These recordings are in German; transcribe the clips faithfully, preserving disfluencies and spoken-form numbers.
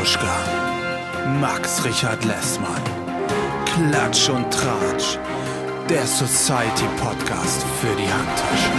Petruschka, Max Richard Lessmann, Klatsch und Tratsch, der Society-Podcast für die Handtasche.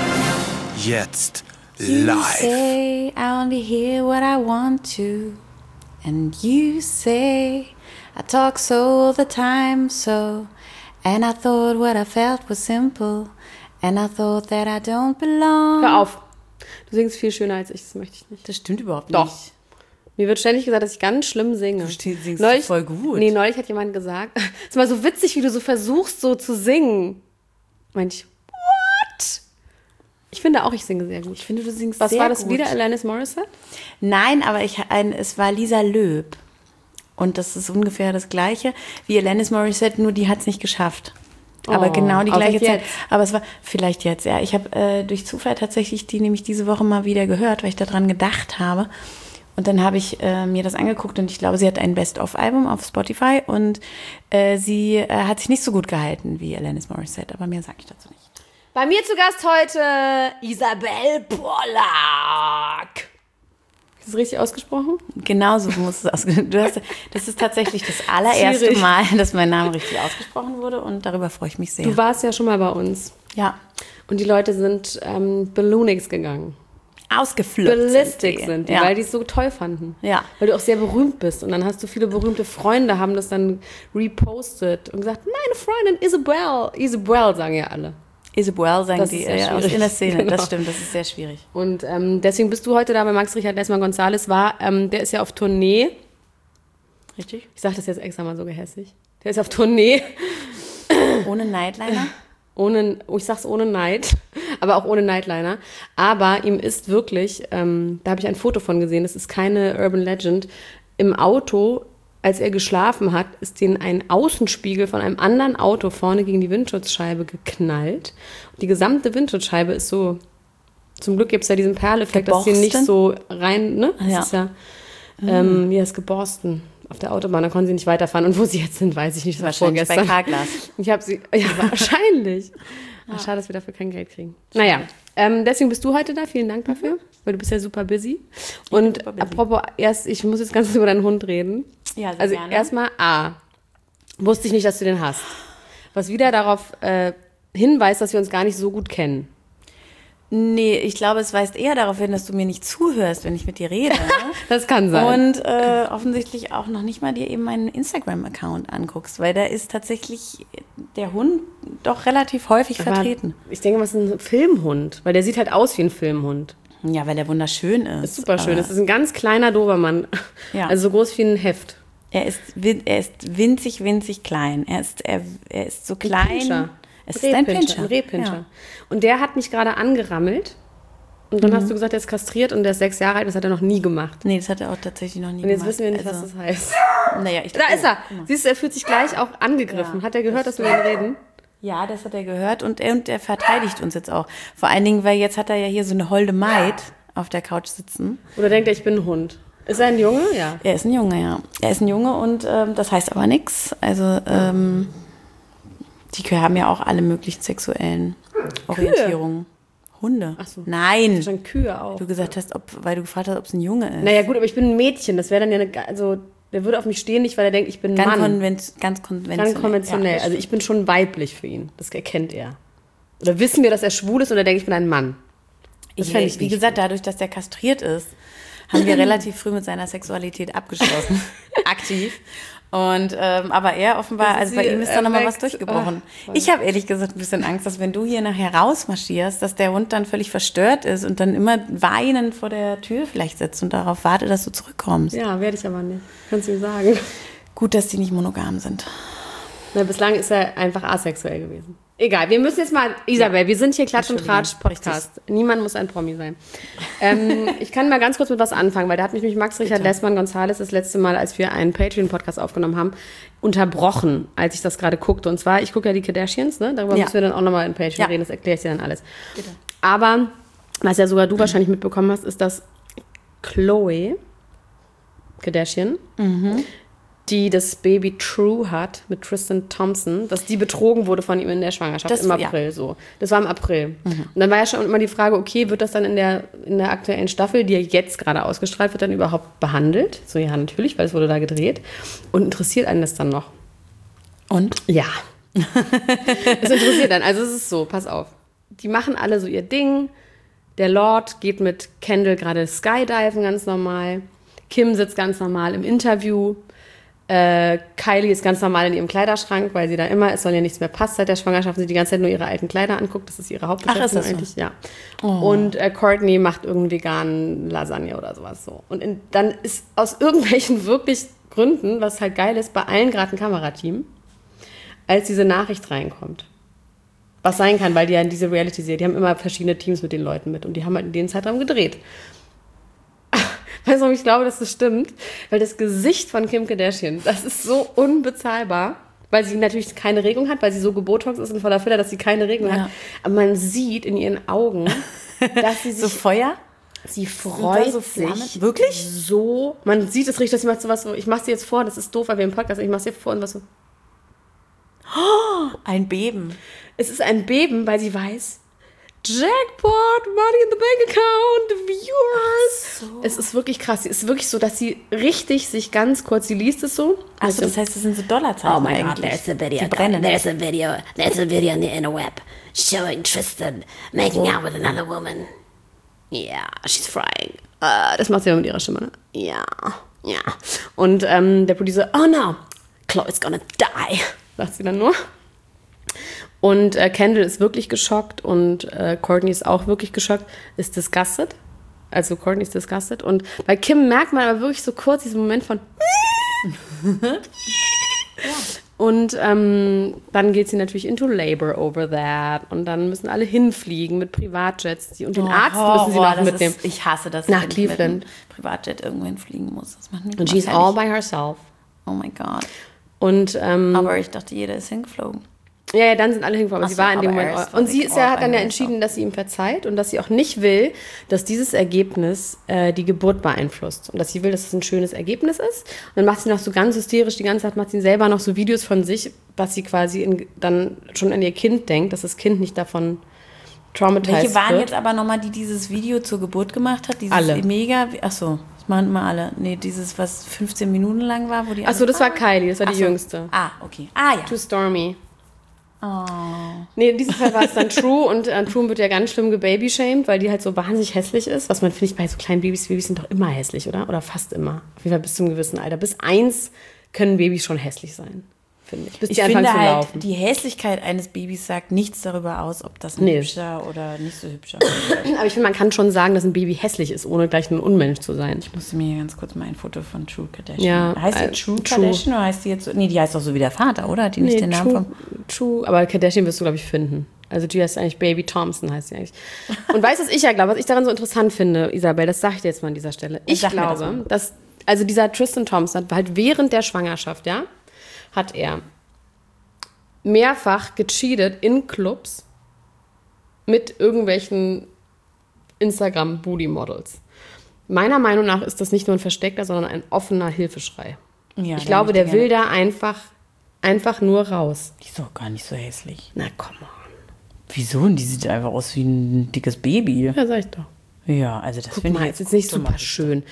Jetzt live. You say I only hear what I want to, and you say I talk so all the time, so, and I thought what I felt was simple, and I thought that I don't belong. Hör auf. Du singst viel schöner als ich, das möchte ich nicht. Das stimmt überhaupt nicht. Doch. Mir wird ständig gesagt, dass ich ganz schlimm singe. Du singst neulich, voll gut. Nee, neulich hat jemand gesagt, es ist mal so witzig, wie du so versuchst, so zu singen. Meinte ich, what? Ich finde auch, ich singe sehr gut. Ich finde, du singst Was sehr war das gut. wieder, Alanis Morissette? Nein, aber ich, ein, es war Lisa Löb. Und das ist ungefähr das Gleiche wie Alanis Morissette, nur die hat es nicht geschafft. Aber Oh, genau die aber gleiche vielleicht Zeit. Aber es war vielleicht jetzt, ja. Ich habe äh, durch Zufall tatsächlich die nämlich diese Woche mal wieder gehört, weil ich daran gedacht habe. Und dann habe ich äh, mir das angeguckt und ich glaube, sie hat ein Best-of-Album auf Spotify und äh, sie äh, hat sich nicht so gut gehalten wie Alanis Morissette, aber mehr sage ich dazu nicht. Bei mir zu Gast heute Isabel Pollack. Ist das richtig ausgesprochen? Genau so muss es ausgesprochen werden. Das ist tatsächlich das allererste Schwierig. Mal, dass mein Name richtig ausgesprochen wurde und darüber freue ich mich sehr. Du warst ja schon mal bei uns. Ja. Und die Leute sind ähm, Balloonix gegangen. Ausgeflippt Ballistic sind die, sind die, ja. weil die es so toll fanden. Ja. Weil du auch sehr berühmt bist. Und dann hast du viele berühmte Freunde, haben das dann repostet und gesagt, meine Freundin Isabel. Isabel sagen ja alle. Isabel sagen Das die ist sehr äh, aus schwierig. in der Szene. Genau. Das stimmt, das ist sehr schwierig. Und ähm, deswegen bist du heute da bei Max Richard Lessmann González. War, ähm, der ist ja auf Tournee. Richtig? Ich sage das jetzt extra mal so gehässig. Der ist auf Tournee. Ohne Nightliner? Ohne, oh, ich sag's ohne Neid, aber auch ohne Nightliner. Aber ihm ist wirklich, ähm, da habe ich ein Foto von gesehen, das ist keine Urban Legend, im Auto, als er geschlafen hat, ist denen ein Außenspiegel von einem anderen Auto vorne gegen die Windschutzscheibe geknallt. Und die gesamte Windschutzscheibe ist so, zum Glück gibt es ja diesen Perleffekt, dass sie nicht so rein, ne? Das Ja. ist ja, ähm, wie heißt geborsten auf der Autobahn, da konnten sie nicht weiterfahren. Und wo sie jetzt sind, weiß ich nicht. Das war Wahrscheinlich bei vorgestern. Carglass. Ich habe sie, ja, wahrscheinlich. Ach, schade, dass wir dafür kein Geld kriegen. Naja, ähm, deswegen bist du heute da. Vielen Dank dafür, weil du bist ja super busy. Und super busy. apropos, erst, ich muss jetzt ganz kurz über deinen Hund reden. Ja, sehr also gerne. erstmal, A, wusste ich nicht, dass du den hast. Was wieder darauf äh, hinweist, dass wir uns gar nicht so gut kennen. Nee, ich glaube, es weist eher darauf hin, dass du mir nicht zuhörst, wenn ich mit dir rede. Das kann sein. Und äh, offensichtlich auch noch nicht mal dir eben meinen Instagram-Account anguckst, weil da ist tatsächlich der Hund doch relativ häufig Aber vertreten. ich denke, was ist ein Filmhund? Weil der sieht halt aus wie ein Filmhund. Ja, weil er wunderschön ist. Ist super schön. Aber Das ist ein ganz kleiner Dobermann. Ja. Also so groß wie ein Heft. Er ist, win- er ist winzig, winzig klein. Er ist, er, er ist so klein. Pinscher. Es ist ein Pinscher. Ein Rehpinscher. Ja. Und der hat mich gerade angerammelt. Und dann hast du gesagt, er ist kastriert und der ist sechs Jahre alt. Das hat er noch nie gemacht. Nee, das hat er auch tatsächlich noch nie Und jetzt gemacht. wissen wir nicht, Also, was das heißt. Naja, ich Da ist er. Genau. Siehst du, er fühlt sich gleich auch angegriffen. Ja, hat er gehört, dass wir mit ihm reden? Ja, das hat er gehört und er, und er verteidigt uns jetzt auch. Vor allen Dingen, weil jetzt hat er ja hier so eine holde Maid auf der Couch sitzen. Oder denkt er, ich bin ein Hund? Ist er ein Junge? Ja. Er ist ein Junge, ja. Er ist ein Junge und ähm, das heißt aber nichts. Also ähm, die Kühe haben ja auch alle möglichen sexuellen Orientierungen. Hunde. Ach so. Nein. Schon Kühe auch. Du gesagt hast, ob, weil du gefragt hast, ob es ein Junge ist. Naja, gut, aber ich bin ein Mädchen. Das wäre dann ja eine. ge- Also, der würde auf mich stehen, nicht weil er denkt, ich bin ein Ganz, Mann. konven- ganz konventionell. Ganz konventionell. Ja, Also, ich bin schon weiblich für ihn. Das erkennt er. Oder wissen wir, dass er schwul ist oder denke ich, bin ein Mann? Das ich, fände ich wie nicht gesagt, dadurch, dass der kastriert ist, haben wir relativ früh mit seiner Sexualität abgeschlossen. Aktiv. Und ähm, aber er offenbar, Das ist also bei wie ihm ist da nochmal was erweckt. durchgebrochen. Ach, Ich habe ehrlich gesagt ein bisschen Angst, dass wenn du hier nachher rausmarschierst, dass der Hund dann völlig verstört ist und dann immer weinend vor der Tür vielleicht sitzt und darauf wartet, dass du zurückkommst. Ja, werde ich aber nicht. Kannst du ihm sagen. Gut, dass die nicht monogam sind. Na, bislang ist er einfach asexuell gewesen. Egal, wir müssen jetzt mal, Isabel, wir sind hier Klatsch und Tratsch Podcast. Niemand muss ein Promi sein. ähm, ich kann mal ganz kurz mit was anfangen, weil da hat mich, mich Max Richard Lessmann González das letzte Mal, als wir einen Patreon-Podcast aufgenommen haben, unterbrochen, als ich das gerade guckte. Und zwar, ich gucke ja die Kardashians, ne? Darüber Ja. müssen wir dann auch nochmal in Patreon Ja. reden, das erkläre ich dir dann alles. Bitte. Aber, was ja sogar du wahrscheinlich mitbekommen hast, ist, dass Khloe Kardashian die das Baby True hat mit Tristan Thompson, dass die betrogen wurde von ihm in der Schwangerschaft Das- im April. ja. So. Das war im April. Und dann war ja schon immer die Frage, okay, wird das dann in der, in der aktuellen Staffel, die ja jetzt gerade ausgestrahlt wird, dann überhaupt behandelt? So, ja, natürlich, weil es wurde da gedreht. Und interessiert einen das dann noch? Und? Ja. Es interessiert dann. Also es ist so, pass auf. Die machen alle so ihr Ding. Der Lord geht mit Kendall gerade Skydiven ganz normal. Kim sitzt ganz normal im Interview. Äh, Kylie ist ganz normal in ihrem Kleiderschrank, weil sie da immer, es soll ja nichts mehr passt seit der Schwangerschaft, sie die ganze Zeit nur ihre alten Kleider anguckt. Das ist ihre Hauptbeschäftigung Ach, ist das so? eigentlich. Ja. Und äh, Courtney macht irgendwie veganen Lasagne oder sowas so. Und in, dann ist aus irgendwelchen wirklich Gründen, was halt geil ist, bei allen gerade ein Kamerateam, als diese Nachricht reinkommt. Was sein kann, weil die ja in diese Reality-Serie, die haben immer verschiedene Teams mit den Leuten mit und die haben halt in den Zeitraum gedreht. Weißt du, warum ich glaube, dass das stimmt? Weil das Gesicht von Kim Kardashian, das ist so unbezahlbar, weil sie natürlich keine Regung hat, weil sie so gebotox ist und voller Filler, dass sie keine Regung Ja. hat. Aber man sieht in ihren Augen, dass sie sich... So Feuer? Sie da freut so sich Flammen? Wirklich? so. Man sieht es richtig, dass sie macht sowas so, ich mach's dir jetzt vor, das ist doof, weil wir im Podcast, ich mach's dir vor und was so. Ein Beben. Es ist ein Beben, weil sie weiß, Jackpot, Money in the Bank Account, Viewers. So. Es ist wirklich krass. Es ist wirklich so, dass sie richtig sich ganz kurz, sie liest es so. Also das heißt, das sind so Dollarzeichen Oh my God, eigentlich. there's a video. Die brennen. There's a video. There's a video on the interweb showing Tristan making out with another woman. Yeah, she's frying. Uh, das macht sie ja mit ihrer Stimme, ne? Ja, ja. Und ähm, der Producer, oh no, Chloe's gonna die, sagt sie dann nur. Und äh, Kendall ist wirklich geschockt und äh, Courtney ist auch wirklich geschockt, ist disgusted. Also Courtney ist disgusted. Und bei Kim merkt man aber wirklich so kurz diesen Moment von Und ähm, dann geht sie natürlich into labor over that. Und dann müssen alle hinfliegen mit Privatjets. Die, und den Oh, Arzt müssen sie Horror, noch das mitnehmen. Ist, ich hasse das. Nach wenn ich Cleveland. mit einem Privatjet irgendwo hinfliegen muss. Das macht mich Und immer she's fertig. all by herself. Oh mein Gott. Und ähm, Aber ich dachte, jeder ist hingeflogen. ja, ja, dann sind alle hingekommen. Aber Ach sie so, war in dem aber Moment. erst Und war sie sie ist ja, all hat dann by ja entschieden, dass sie ihm verzeiht und dass sie auch nicht will, dass dieses Ergebnis äh, die Geburt beeinflusst. Und dass sie will, dass es ein schönes Ergebnis ist. Und dann macht sie noch so ganz hysterisch, die ganze Zeit macht sie selber noch so Videos von sich, was sie quasi in, dann schon an ihr Kind denkt, dass das Kind nicht davon traumatisiert Welche waren wird. jetzt aber nochmal, die dieses Video zur Geburt gemacht hat? Dieses Alle. mega, ach so, das machen immer alle. Nee, dieses, was fünfzehn Minuten lang war, wo die Achso, das war Kylie, das war Ach die so. jüngste. Ah, okay. Ah, ja. Too Stormy. Oh. Nee, in diesem Fall war es dann True und äh, True wird ja ganz schlimm gebabyshamed, weil die halt so wahnsinnig hässlich ist. Was man, finde ich, bei so kleinen Babys, Babys sind doch immer hässlich, oder? Oder fast immer. Auf jeden Fall bis zu einem gewissen Alter. Bis eins können Babys schon hässlich sein, finde ich. Bis Ich die anfangen finde zu halt, laufen. die Hässlichkeit eines Babys sagt nichts darüber aus, ob das ein Nee. hübscher oder nicht so hübscher ist. Aber ich finde, man kann schon sagen, dass ein Baby hässlich ist, ohne gleich ein Unmensch zu sein. Ich musste mir hier ganz kurz mal ein Foto von True Kardashian. Ja, heißt die äh, True, True. Kardashian oder heißt die jetzt so? Nee, die heißt doch so wie der Vater, oder? Hat die nicht den Namen True, vom. True, aber Kardashian wirst du, glaube ich, finden. Also die heißt eigentlich Baby Thompson, heißt sie eigentlich. Und weißt du, was ich ja glaube, was ich daran so interessant finde, Isabel, das sage ich dir jetzt mal an dieser Stelle. Ich Sag mir das glaube, mal. dass, also dieser Tristan Thompson hat halt während der Schwangerschaft, ja, hat er mehrfach gecheatet in Clubs mit irgendwelchen Instagram-Booty-Models. Meiner Meinung nach ist das nicht nur ein versteckter, sondern ein offener Hilfeschrei. Ja, Ich glaube, möchte der will gerne- da einfach, einfach nur raus. Die ist doch gar nicht so hässlich. Na, come on. Wieso? Die sieht einfach aus wie ein dickes Baby. Ja, sag ich doch. Ja, also das Guck finde mal, ich ist jetzt nicht super dramatisch. schön.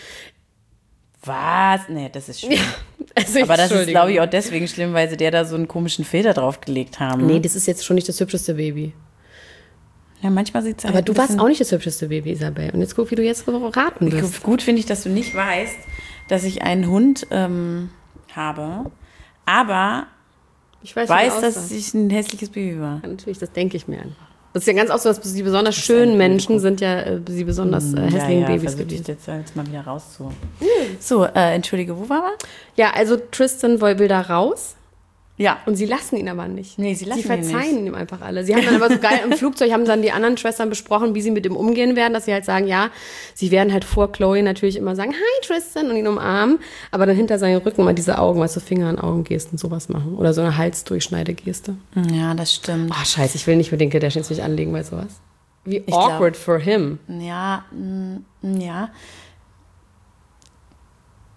Was? Nee, das ist schlimm. Also, Aber das ist, Entschuldigung. glaube ich, auch deswegen schlimm, weil sie der da so einen komischen Filter draufgelegt haben. Nee, das ist jetzt schon nicht das hübscheste Baby. Ja, manchmal sieht es Aber du warst auch nicht das hübscheste Baby, Isabel. Und jetzt guck, wie du jetzt raten wirst. Gut finde ich, dass du nicht weißt, dass ich einen Hund ähm, habe, aber Ich weiß, weiß, wie du dass aussahst. ich ein hässliches Baby war. Ja, natürlich, das denke ich mir einfach. Das ist ja ganz oft so, dass die besonders schönen Menschen sind ja äh, die besonders äh, hässlichen ja, ja, Babys versuch ich gewesen. jetzt, jetzt mal wieder rauszu. So, äh, entschuldige, wo war wir? Ja, also Tristan will da raus. Ja. Und sie lassen ihn aber nicht. Nee, sie lassen sie ihn verzeihen ihm einfach alle. Sie haben dann aber so geil im Flugzeug, haben dann die anderen Schwestern besprochen, wie sie mit ihm umgehen werden, dass sie halt sagen, ja, sie werden halt vor Chloe natürlich immer sagen, hi Tristan, und ihn umarmen, aber dann hinter seinem Rücken mal diese Augen, weißt du, Finger an Augengesten, sowas machen. Oder so eine Halsdurchschneidegeste. Ja, das stimmt. Oh, scheiße, ich will nicht mit den Kardashians mich anlegen bei sowas. Wie Ich awkward for him. Ja, mm, ja.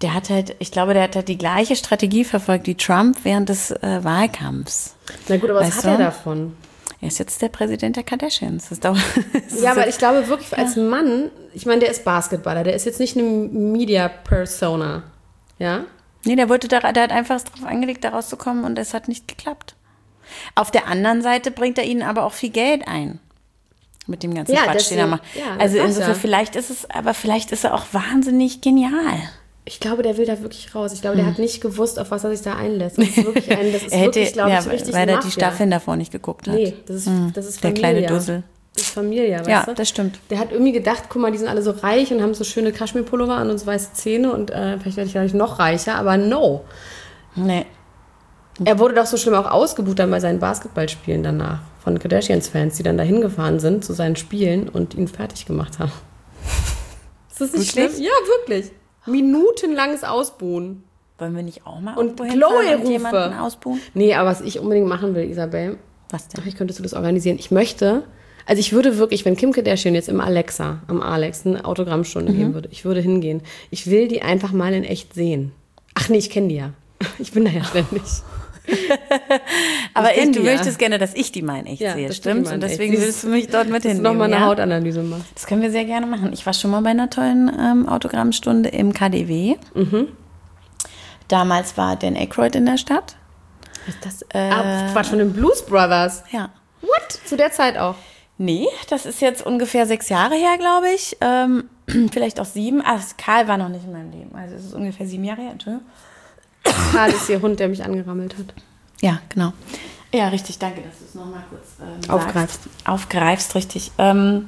Der hat halt, ich glaube, der hat halt die gleiche Strategie verfolgt wie Trump während des äh, Wahlkampfs. Na gut, aber was Weißt hat du? er davon? Er ist jetzt der Präsident der Kardashians. Das dauert, das Ja, ist aber ich glaube wirklich, als Mann, ich meine, der ist Basketballer, der ist jetzt nicht eine Media-Persona. Ja? Nee, der wollte da, der hat einfach drauf angelegt, da rauszukommen und es hat nicht geklappt. Auf der anderen Seite bringt er ihnen aber auch viel Geld ein. Mit dem ganzen Ja, Quatsch, den er deswegen- macht. ja, das also weiß insofern, er. vielleicht ist es, aber vielleicht ist er auch wahnsinnig genial. Ich glaube, der will da wirklich raus. Ich glaube, der hat nicht gewusst, auf was er sich da einlässt. Das ist wirklich ein, das ist Er hätte, wirklich, glaube ja, ich, richtig weil er die Mafia. Staffeln davor nicht geguckt hat. Nee, das ist, das ist der Familie. kleine Dussel. Das ist Familie, weißt Ja, du? das stimmt. Der hat irgendwie gedacht, guck mal, die sind alle so reich und haben so schöne Kaschmirpullover an und so weiße Zähne und äh, vielleicht werde ich dadurch noch reicher, aber no. Nee. Er wurde doch so schlimm auch ausgebucht dann bei seinen Basketballspielen danach von Kardashians-Fans, die dann da hingefahren sind zu seinen Spielen und ihn fertig gemacht haben. Ist das nicht Wirklich? schlimm? Ja, wirklich. Minutenlanges Ausbuhen. Wollen wir nicht auch mal Und irgendwo hinfahren Chloe-Rufe. jemanden ausbuchen? Nee, aber was ich unbedingt machen will, Isabel, Was denn? vielleicht könntest du das organisieren. Ich möchte, also ich würde wirklich, wenn Kim Kardashian jetzt im Alexa, am Alex, eine Autogrammstunde Mhm. geben würde, ich würde hingehen. Ich will die einfach mal in echt sehen. Ach nee, ich kenne die ja. Ich bin da ja ständig. Aber kenn ich, du die ja. möchtest gerne, dass ich die mal in echt Ja, sehe, dass du die stimmt? mal in Und echt deswegen siehst. willst du mich dort mit Dass du hinnehmen. nochmal eine ja? Hautanalyse machst. Das können wir sehr gerne machen. Ich war schon mal bei einer tollen ähm, Autogrammstunde im K D W. Mhm. Damals war Dan Aykroyd in der Stadt. Was ist das? Äh, ah, Quatsch, von den Blues Brothers. Ja. What? Zu der Zeit auch. Nee, das ist jetzt ungefähr sechs Jahre her, glaube ich. Ähm, vielleicht auch sieben. Ah, Karl war noch nicht in meinem Leben. Also es ist ungefähr sieben Jahre her. Entschuldigung. Karl ist ihr Hund, der mich angerammelt hat. Ja, genau. Ja, richtig. Danke, dass du es nochmal kurz ähm, Aufgreifst. sagst. Aufgreifst, richtig. Ähm,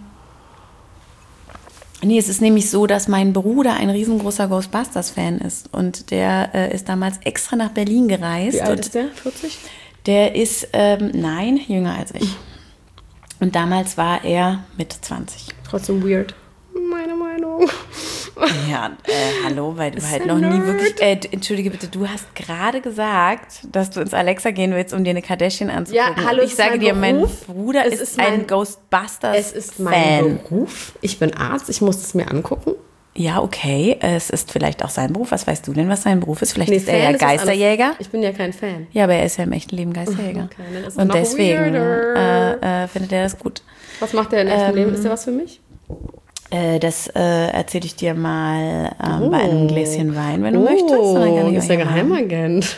nee, es ist nämlich so, dass mein Bruder ein riesengroßer Ghostbusters-Fan ist. Und der äh, ist damals extra nach Berlin gereist. Wie alt und ist der? vierzig? Der ist, ähm, nein, jünger als ich. Und damals war er Mitte zwanzig. Trotzdem weird. Meine Meinung. Ja, äh, hallo, weil du Ist halt ein noch nie Nerd. wirklich, äh, d- entschuldige bitte, du hast gerade gesagt, dass du ins Alexa gehen willst, um dir eine Kardashian anzugucken. Ja, hallo, Und es ich ist sage mein dir, mein Beruf. Bruder Es ist, ist ein mein- Ghostbusters Es ist mein Fan. Beruf. Ich bin Arzt, ich muss es mir angucken. Ja, okay, es ist vielleicht auch sein Beruf. Was weißt du denn, was sein Beruf ist? Vielleicht Nee, ist er ja Fan ist was Geisterjäger. anderes. Ich bin ja kein Fan. Ja, aber er ist ja im echten Leben Geisterjäger. Okay, dann ist es Und noch deswegen weirder. äh, äh, findet er das gut. Was macht der in echtem Leben? Ist der was für mich? Äh, das äh, erzähle ich dir mal ähm, bei einem Gläschen Wein, wenn du möchtest. Und dann kann Oh, ich ist euch der ja mal- Geheimagent.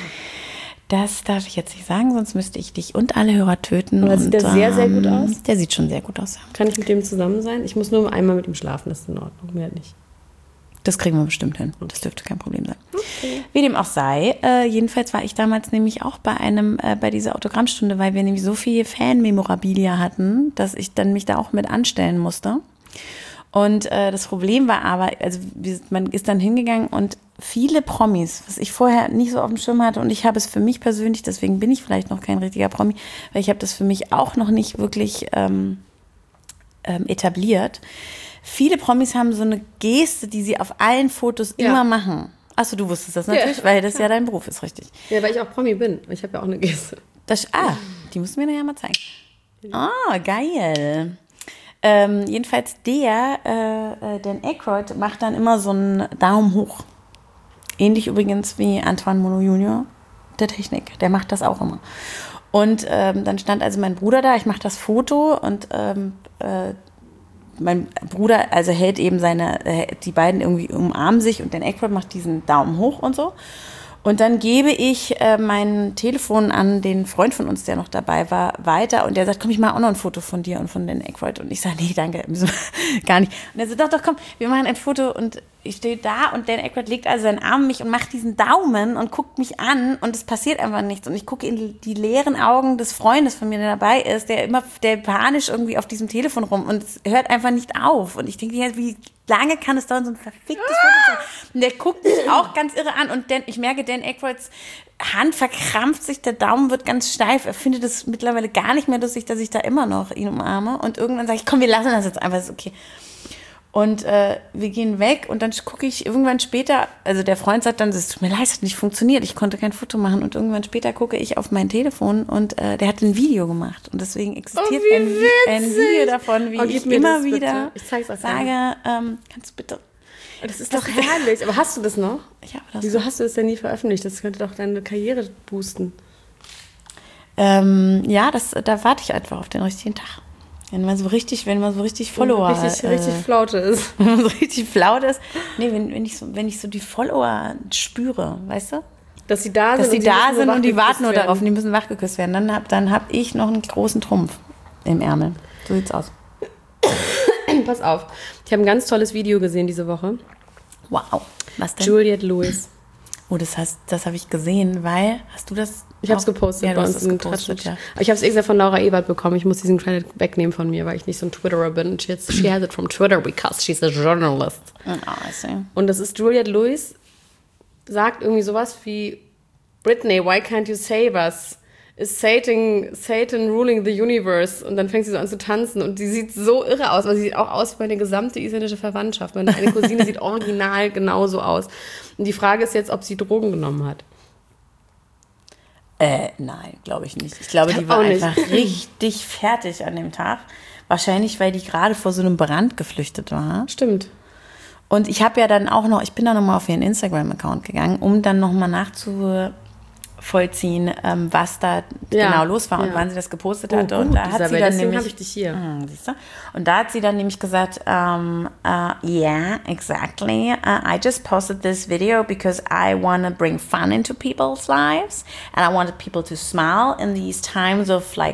Das darf ich jetzt nicht sagen, sonst müsste ich dich und alle Hörer töten. Aber und, sieht der sehr, sehr gut aus? Der sieht schon sehr gut aus. Ja. Kann ich mit dem zusammen sein? Ich muss nur einmal mit ihm schlafen, das ist in Ordnung. Mehr nicht. Das kriegen wir bestimmt hin. Das dürfte kein Problem sein. Wie dem auch sei, äh, jedenfalls war ich damals nämlich auch bei einem, äh, bei dieser Autogrammstunde, weil wir nämlich so viel Fan-Memorabilia hatten, dass ich dann mich da auch mit anstellen musste. Und äh, das Problem war aber, also wir, man ist dann hingegangen und viele Promis, was ich vorher nicht so auf dem Schirm hatte, und ich habe es für mich persönlich, deswegen bin ich vielleicht noch kein richtiger Promi, weil ich habe das für mich auch noch nicht wirklich ähm, ähm, etabliert. Viele Promis haben so eine Geste, die sie auf allen Fotos Ja. immer machen. Achso, du wusstest das natürlich, Ja, weil das ja dein Beruf ist, richtig. Ja, weil ich auch Promi bin. Ich habe ja auch eine Geste. Das, ah, die musst du mir nachher mal zeigen. Ah, geil. Ähm, jedenfalls der, äh, äh, Dan Aykroyd, macht dann immer so einen Daumen hoch. Ähnlich übrigens wie Antoine Monod Junior, der Technik. Der macht das auch immer. Und ähm, dann stand also mein Bruder da, ich mache das Foto und ähm, äh, mein Bruder also hält eben seine, äh, die beiden irgendwie umarmen sich und Dan Aykroyd macht diesen Daumen hoch und so. Und dann gebe ich äh, mein Telefon an den Freund von uns, der noch dabei war, weiter. Und der sagt, komm, ich mache auch noch ein Foto von dir und von Dan Aykroyd. Und ich sage, nee, danke, müssen wir gar nicht. Und er sagt, doch, doch, komm, wir machen ein Foto. Und ich stehe da und Dan Aykroyd legt also seinen Arm um mich und macht diesen Daumen und guckt mich an. Und es passiert einfach nichts. Und ich gucke in die leeren Augen des Freundes von mir, der dabei ist, der immer, der panisch irgendwie auf diesem Telefon rum. Und es hört einfach nicht auf. Und ich denke, wie lange kann es dauern, so ein verficktes Foto zu machen? Und der guckt mich auch ganz irre an. Und Dan, ich merke, Dan Aykroyds Hand verkrampft sich, der Daumen wird ganz steif. Er findet es mittlerweile gar nicht mehr lustig, dass ich da immer noch ihn umarme. Und irgendwann sage ich, komm, wir lassen das jetzt einfach, ist okay. Und äh, wir gehen weg und dann gucke ich irgendwann später, also der Freund sagt dann, es tut mir leid, es hat nicht funktioniert, ich konnte kein Foto machen. Und irgendwann später gucke ich auf mein Telefon und äh, der hat ein Video gemacht. Und deswegen existiert wie ein, Vi- ein witzig. Video davon, wie Oh, gib ich mir immer das bitte. wieder Ich zeig's euch sage, ähm, kannst du bitte... Das ist doch herrlich. Aber hast du das noch? Ich habe das. Wieso hast du das denn nie veröffentlicht? Das könnte doch deine Karriere boosten. Ähm, ja, das, da warte ich einfach auf den richtigen Tag. Wenn man so richtig, wenn man so richtig Follower... Richtig, äh, richtig Flaute ist. Wenn man so richtig flaut ist. Nee, wenn, wenn, ich so, wenn ich so die Follower spüre, weißt du? Dass sie da sind, Dass die und da müssen nur sind und die wachgeküsst warten nur werden. darauf und die müssen wachgeküsst werden. Dann habe dann hab ich noch einen großen Trumpf im Ärmel. So sieht's aus. Pass auf. Ich habe ein ganz tolles Video gesehen diese Woche. Wow. Was denn? Juliette Lewis. Oh, das heißt, das habe ich gesehen, weil, hast du das? Ich habe es auch- gepostet Ja, du bei hast uns es in gepostet, Tratsch. ja. Aber ich habe es extra von Laura Ebert bekommen. Ich muss diesen Credit wegnehmen von mir, weil ich nicht so ein Twitterer bin. She has, she has it from Twitter because she's a journalist. Oh, I see. Und das ist Juliette Lewis, sagt irgendwie sowas wie Britney, why can't you save us? Is Satan, Satan ruling the universe? Und dann fängt sie so an zu tanzen und die sieht so irre aus, weil sie sieht auch aus wie meine gesamte isländische Verwandtschaft. Meine eine Cousine sieht original genauso aus. Und die Frage ist jetzt, ob sie Drogen genommen hat. Äh, nein, glaube ich nicht. Ich glaube, Ich die glaub war auch nicht. einfach richtig fertig an dem Tag. Wahrscheinlich, weil die gerade vor so einem Brand geflüchtet war. Stimmt. Und ich habe ja dann auch noch, ich bin dann nochmal auf ihren Instagram-Account gegangen, um dann nochmal nachzuvollziehen, ähm, was da Ja, genau los war und ja. wann sie das gepostet Oh, hatte. gut, und da hat Isabel, sie dann deswegen nämlich, habe ich dich hier. Hm, siehst du? Und da hat sie dann nämlich gesagt, um, uh, yeah, exactly. Uh, I just posted this video because I want to bring fun into people's lives and I wanted people to smile in these times of like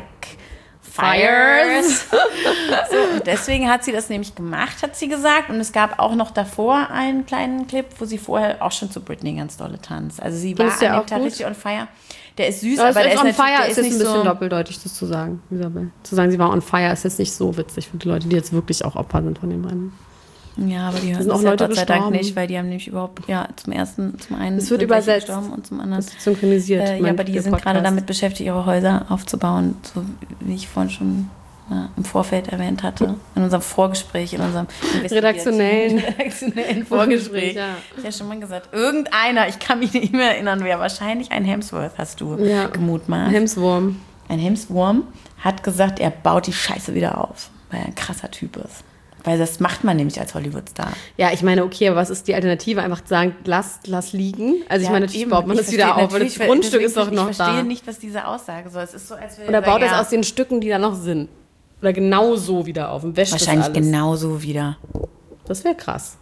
fires. So, und deswegen hat sie das nämlich gemacht, hat sie gesagt. Und es gab auch noch davor einen kleinen Clip, wo sie vorher auch schon zu Britney ganz dolle tanzt. Also sie war Findest du an auch dem Tag gut? richtig on fire. Der ist süß, Aber, aber, der ist on natürlich, fire der ist ist jetzt nicht ein bisschen so... doppeldeutig, das zu sagen, Isabel. Zu sagen, sie war on fire, ist jetzt nicht so witzig für die Leute, die jetzt wirklich auch Opfer sind von dem Rennen. Ja, aber die hören sind das auch ja Leute Gott sei Dank gestorben. nicht, weil die haben nämlich überhaupt, ja, zum ersten, zum einen Es wird sind welche übersetzt. gestorben und zum anderen... Das ist synchronisiert. Äh, ja, mein aber die sind Podcast. gerade damit beschäftigt, ihre Häuser aufzubauen, so wie ich vorhin schon ja, im Vorfeld erwähnt hatte, in unserem Vorgespräch, in unserem Redaktionellen. redaktionellen Vorgespräch. Ja. Ich habe schon mal gesagt, irgendeiner, ich kann mich nicht mehr erinnern, wer, wahrscheinlich ein Hemsworth, hast du Ja. gemutmaßt. Hemswurm. Ein Hemswurm hat gesagt, er baut die Scheiße wieder auf, weil er ein krasser Typ ist. Weil das macht man nämlich als Hollywood-Star. Ja, ich meine, okay, aber was ist die Alternative? Einfach sagen, lass, lass liegen? Also ich Ja, meine, natürlich eben. baut man Ich das wieder verstehe- auf, weil das natürlich- Grundstück ist deswegen, doch noch Ich verstehe da. nicht, was diese Aussage soll. Es ist so, als wäre Oder baut ja, das aus den Stücken, die da noch sind? Oder genau so wieder auf und wäscht wahrscheinlich das alles? genauso wieder. Das wäre krass.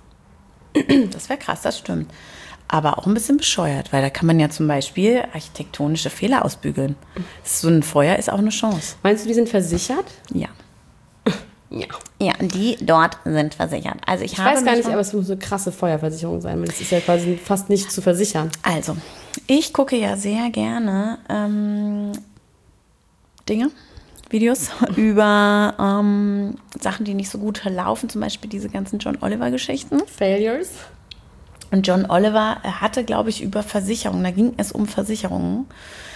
Das wäre krass, das stimmt. Aber auch ein bisschen bescheuert, weil da kann man ja zum Beispiel architektonische Fehler ausbügeln. So ein Feuer ist auch eine Chance. Meinst du, die sind versichert? Ja. Ja. Ja, die dort sind versichert. Also ich, Ich habe weiß gar mich nicht, mal- aber es muss eine krasse Feuerversicherung sein, weil das ist ja quasi fast nicht zu versichern. Also, ich gucke ja sehr gerne ähm, Dinge, Videos über ähm, Sachen, die nicht so gut laufen. Zum Beispiel diese ganzen John Oliver-Geschichten. Failures? Und John Oliver hatte, glaube ich, über Versicherungen, da ging es um Versicherungen,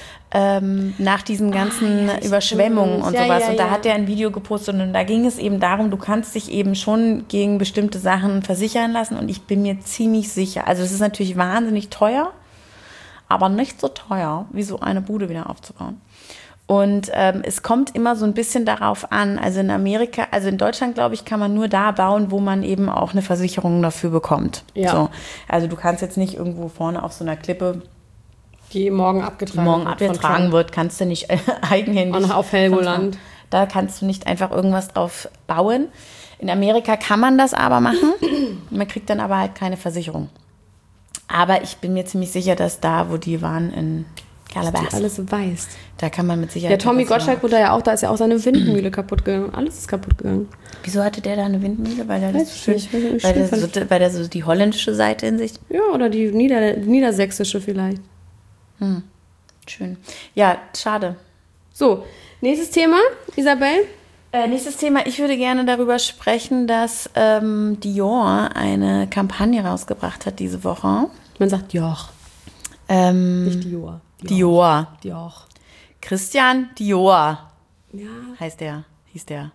ähm, nach diesen ganzen Ah, ja, ich Überschwemmungen weiß. und Ja, sowas. ja, und da ja. hat er ein Video gepostet und da ging es eben darum, du kannst dich eben schon gegen bestimmte Sachen versichern lassen und ich bin mir ziemlich sicher, also es ist natürlich wahnsinnig teuer, aber nicht so teuer, wie so eine Bude wieder aufzubauen. Und ähm, es kommt immer so ein bisschen darauf an, also in Amerika, also in Deutschland, glaube ich, kann man nur da bauen, wo man eben auch eine Versicherung dafür bekommt. Ja. So. Also du kannst jetzt nicht irgendwo vorne auf so einer Klippe, Die morgen die abgetragen morgen wird von abgetragen Trump. wird, kannst du nicht äh, eigenhändig. Auch noch auf Helgoland. von Trump. Da kannst du nicht einfach irgendwas drauf bauen. In Amerika kann man das aber machen. Man kriegt dann aber halt keine Versicherung. Aber ich bin mir ziemlich sicher, dass da, wo die waren, in Die Calabasas, alles weißt. da kann man mit Sicherheit... Der Tommy eine Versicherung- Gottschalk wurde ja auch, da ist ja auch seine Windmühle kaputt gegangen. Alles ist kaputt gegangen. Wieso hatte der da eine Windmühle? Weil der, Weiß das ich schön, nicht. Weiß ich nicht. weil, der Schön so, weil der so die holländische Seite in sich... Ja, oder die Nieder niedersächsische vielleicht. Schön. Ja, schade. So, nächstes Thema, Isabel. Äh, nächstes Thema. Ich würde gerne darüber sprechen, dass ähm, Dior eine Kampagne rausgebracht hat diese Woche. Man sagt Joch, Ähm, nicht Dior. Dior. Dior. Christian Dior Ja, heißt der, hieß der.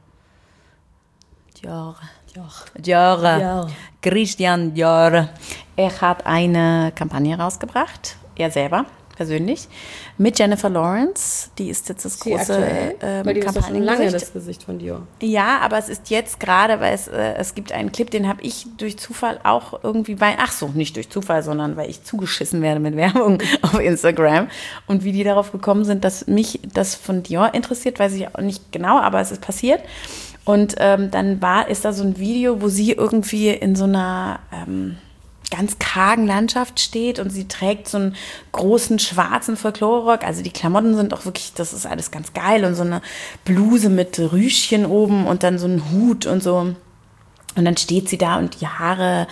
Dior. Joch. Dior. Dior. Christian Dior. Er hat eine Kampagne rausgebracht, er selber, persönlich, mit Jennifer Lawrence. Die ist jetzt das Die große aktuell? ähm, Weil die ist doch schon lange Kampagnengesicht. das Gesicht von Dior. Ja, aber es ist jetzt gerade, weil es, äh, es gibt einen Clip, den habe ich durch Zufall auch irgendwie bei, ach so, nicht durch Zufall, sondern weil ich zugeschissen werde mit Werbung auf Instagram. Und wie die darauf gekommen sind, dass mich das von Dior interessiert, weiß ich auch nicht genau, aber es ist passiert. Und ähm, dann war, ist da so ein Video, wo sie irgendwie in so einer ähm, ganz kargen Landschaft steht und sie trägt so einen großen schwarzen Folklore-Rock. Also die Klamotten sind auch wirklich, das ist alles ganz geil und so eine Bluse mit Rüschchen oben und dann so ein Hut und so. Und dann steht sie da und die Haare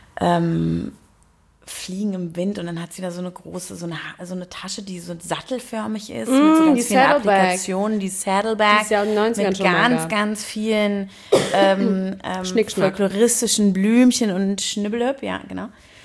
ähm, fliegen im Wind und dann hat sie da so eine große, so eine, so eine Tasche, die so sattelförmig ist, mm, mit so ganz die vielen Saddlebag. Applikationen, die Saddlebag, Die es ja in den neunzigern mit schon mal ganz, gab. ganz vielen ähm, ähm, Schnickschnack. folkloristischen Blümchen und Schnibbelöp, ja, genau.